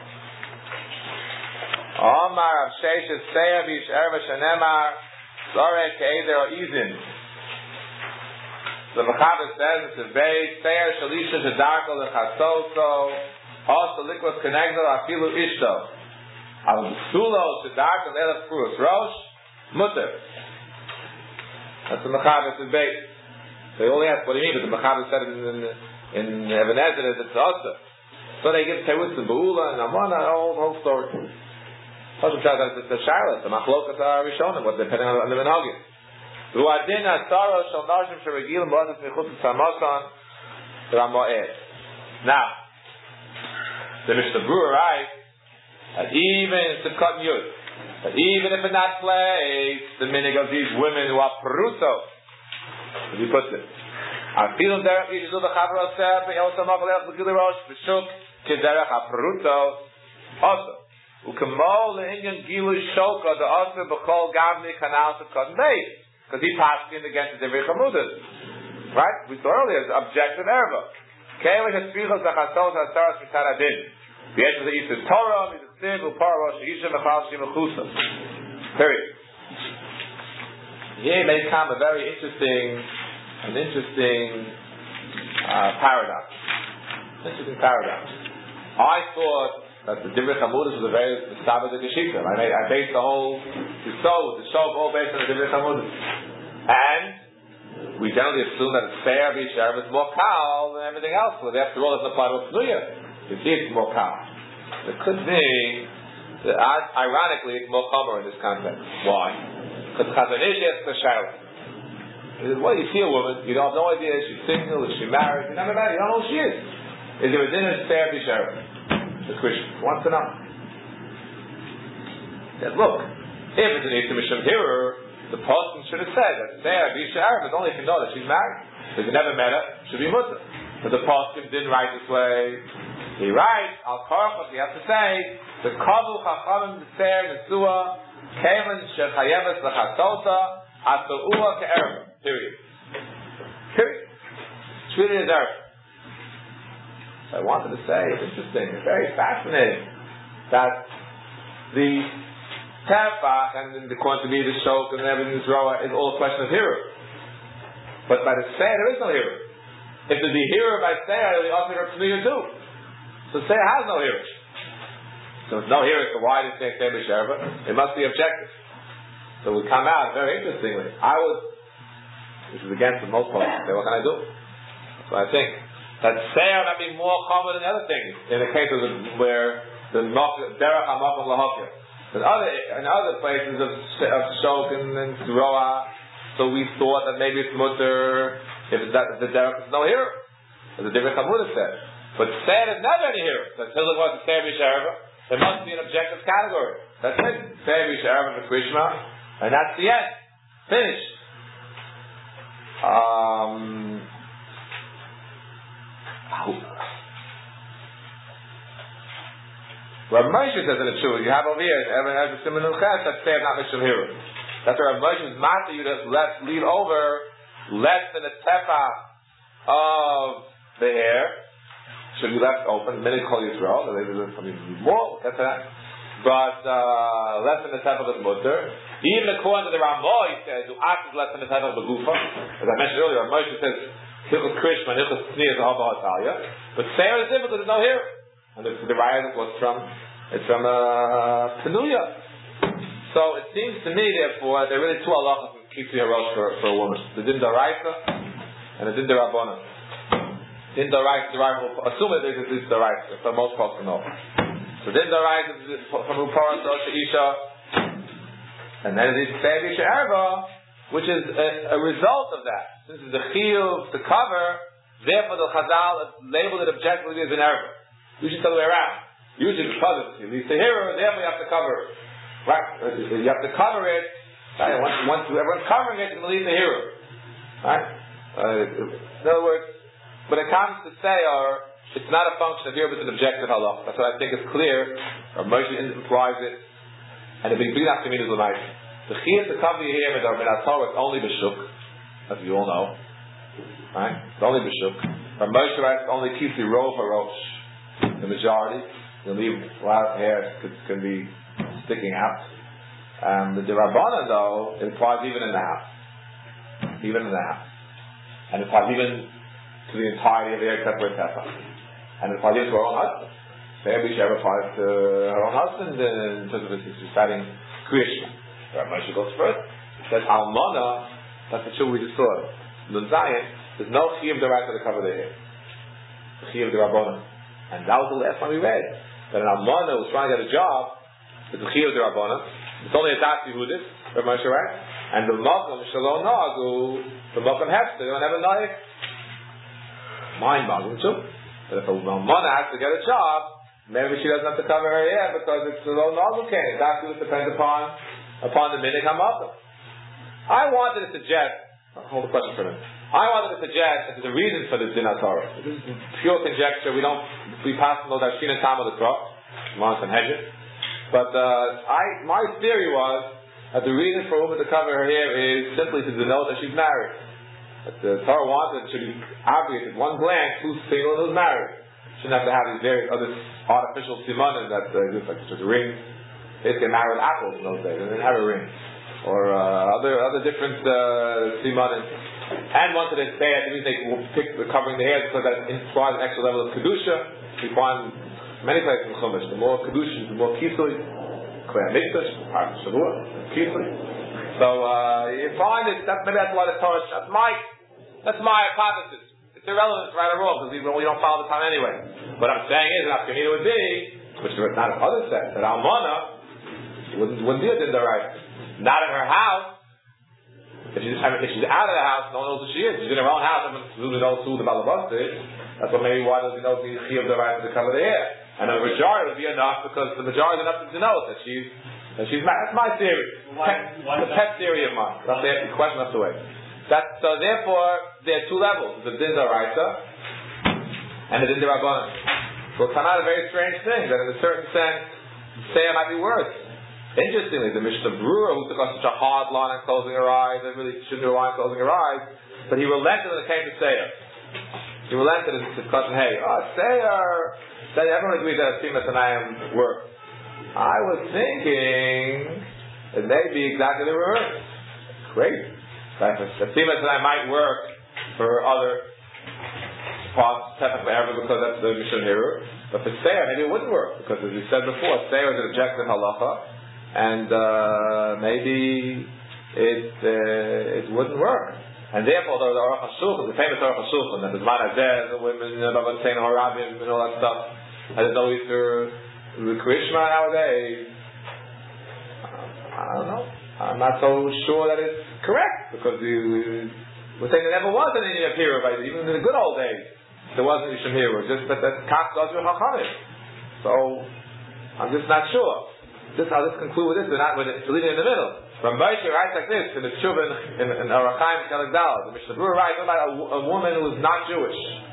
Omar Rav Sheshes Seir B'Yisher v'Shanemar Zorek Ke'eder O'Izin. The Mechaber says it's a very Seir Shalisha Shedarko L'Chasoso Also Likwas Kenegdo Afilu Ishto Al Sulo Shedarko L'Elef Purus Rosh Mutter. That's the Mechaber says base. They only ask what do you mean, but the Mechaber said in Even Ezer it's also. So they give Teruts and Be'ula and Amana, the whole story. Hashem tells us it's the Charlotte, the Machlokas are Rishonim, what depending on the Menhagim. Ruadin Asaro Shal Nashim Sheregilim B'Adas Mechutz Samasan Ramoed. Now, the Mishnah Berurah writes that even in Sivkot Yud, that even if in that place the minig of these women who are Peruto, as he puts it, are feeling derech Yishu B'Chavra Oseh B'Yosam Avalech B'Gili Rosh B'Shuk K'derech HaPeruto also. Ukemol Le'inyan Gilu Shoka the Oseh B'Chol Gavni Kanal Sivkot Beis. Because he passed in against the Devei Chamudas. Right? We saw earlier, it's objective erva. Keilich HaSpichos HaChasos HaSaras Mitzad HaDin. The edge of the East is Torah, Mitzad Siv, Upar Rosh Yisha Mechal Shim Mechusa. Period. Here may come a very interesting paradox. Interesting paradox. I thought that the Divrei Chamudas was a very Sabbath Geshita. I based the whole the show all based on the Divrei Chamudas. And we generally assume that it's fair, B'Yisher, it's more kal than everything else. But after all, it's not part of Pnuya. You see, it's more kal. It could be that, ironically, it's more chomer in this context. Why? Because Chazon Ish asks the Shaila. He says, well, you see a woman, you have no idea if she's single, if she's married, you never met her, you don't know who she is. Is there a dinner fair, B'Yisher? The Christian wants to know. He said, look, if it's an Yisra Mishum Hirur, the person should have said that Seir B'Yisher is only if you know that she's married. If you never met her, should be mutter. But the person didn't write this way. He writes, Al Korach, what we have to say, the Kavu Chachamim Seir Nesua, Kevan Shechayeves L'Chasosa, Asu'ua Ke'erva. Period. Treated as erva. I wanted to say, it's interesting, it's very fascinating that the tefach and the quantity, the shok and everything is raw is all a question of hero. But by the Seir, there is no hero. If there'd be hero by Seir, the author of Pnuya too. So Seir has no hero. So if no hero, so why did they say B'Sherva? It must be objective. So we come out very interestingly. This is against the most part. Say, what can I do? So I think that Seir might be more common than other things. In the case of where the Derech HaMakom L'Hokya. But in other places of Shok and Roa, so we thought that maybe it's mutter if the Derech is no hero, as the Divrei Chamudas said. But Seir is never any hero. So until it was the Seir B'Yisher, there must be an objective category. That's it. Seir B'Yisher V'Krishma, and that's the end. Finished. Rav Moshe says in the Tshuva, you have over here, everyone has a Siman Ches, that's Seir not Mishum Hiru. That's why Rav Moshe's master, you just leave over less than a tefach of the hair, should be left open, many call Yisrael, more, we'll get to that. but less than the tefach is mutter. Even according to the Ramah, he says, "U'as is less than the tefach begufa." As I mentioned earlier, Moshe says, "Hilchos Krishma, Hilchos Tzniya is a hava hatalia," but Seir is difficult. There's no here, and the raya was from Penuya. So it seems to me, therefore, there are really two halachas that keep the harosh for a woman: the din d'oraisa and the din d'rabbanan. Din d'oraisa, assume it is din d'oraisa, for most folks to know. So din d'oraisa is from Uparas Rosh Isha, and then it is Seir Erva, which is a result of that. Since it's the chiyuv to cover, therefore the Chazal labeled it objectively as an erva. Usually it's the other way around. Usually because it's the hero, therefore you have to cover it. Right? You have to cover it. Right? Once everyone's covering it, you leave the hero. Right? In other words, when it comes to Seir, it's not a function of hero, but it's an objective halach. That's what I think is clear. Or Moshe implies it. And the big not to mean is l'mayis. The chiyuv to cover your hair with our Torah is only b'shuk, as you all know. Right? It's only b'shuk. But Moshe writes only keeps the rov harosh, the majority. You'll leave a lot of hair can be sticking out. The Rabbanan, though, it applies even in the house. Even in the house. And it applies even to the entirety of the hair except for a tefach. And it applies even to her own husband. Maybe she ever applies to her own husband in terms of reciting Krishma. Moshe goes first. He says, Almana, that's the truth we just saw. Nun Zayin, there's no chiyuv d'oraisa to cover the hair. The chiyuv d'Rabbanan. And that was the last one we read. That an almana who's trying to get a job, it's a chiyuv d'Rabbanan. It's only a das yehudis, where Moshe writes. And the makom shalom nagu, the makom hefster, they don't have a knife. Mind-boggling too. But if a almana has to get a job, maybe she doesn't have to cover her hair because it's a low nagu cane. That depends upon the minig hamakom. I wanted to suggest. Hold the question for a minute. I wanted to suggest that there's a reason for this din Torah. This is pure conjecture. We pass on those Ashin and Tam of the cross, Mons and Hedget. But my theory was that the reason for a woman to cover her hair is simply to denote that she's married. That the Torah wanted it to be obvious at one glance who's single and who's married. Shouldn't have to have these various other artificial simanim that exist, like just a ring. They get married with apples in those days. They didn't have a ring. Or other different simanim. And wanted to say, I think they will pick the covering the hair because that implies an extra level of kedusha. We find many places in Chumash, the more kedusha, the more kisui, klei mikdash, Shavua, kisui. So you find it. Maybe that's why the Torah. That's my hypothesis. It's irrelevant, right or wrong, because we don't follow the time anyway. What I'm saying is, an afternoon would be, which is not other said, that almana wouldn't be a din d'oraisa. Not in her house. If she's out of the house, no one knows who she is. She's in her own house, everyone knows who the balabasta is. That's why why does he know the chiyuv d'oraisa to cover the hair? And the majority would be enough because the majority is enough to denote that she's married. That's my theory. The pet theory of mine. That's the question of the way. So therefore, there are two levels: the din d'oraisa and the din d'Rabbanan. So it's not a very strange thing that, in a certain sense, say it might be worse. Interestingly, the Mishnah Brura, who took on such a hard line on closing her eyes, and really shouldn't rely on closing her eyes, but he relented when it came to Seir. He relented in his discussion, Seir, everyone agrees that Simas and I am work. I was thinking it may be exactly the reverse. Great. That Simas and I might work for other parts, because that's the Mishnah here. But for Seir, maybe it wouldn't work, because as we said before, Seir is an objective halacha, and maybe it wouldn't work. And therefore, the Aruch HaShulchan, the famous Aruch HaShulchan, that the Zman Hazeh, the women, Rabban Tzena Harabim, and all that stuff, and there's no Easter, the Krishma nowadays, I don't know. I'm not so sure that it's correct, because we're saying there never was an Indian hero, right? Even in the good old days, there wasn't Isham hero, just that Kach does your Chachamim. So, I'm just not sure. I'll just conclude with this. It's leading in the middle. From Moshe writes like this in the Tshuva in Orachaim Chelik Daled. The Mishnah Brura writes about a woman who is not Jewish.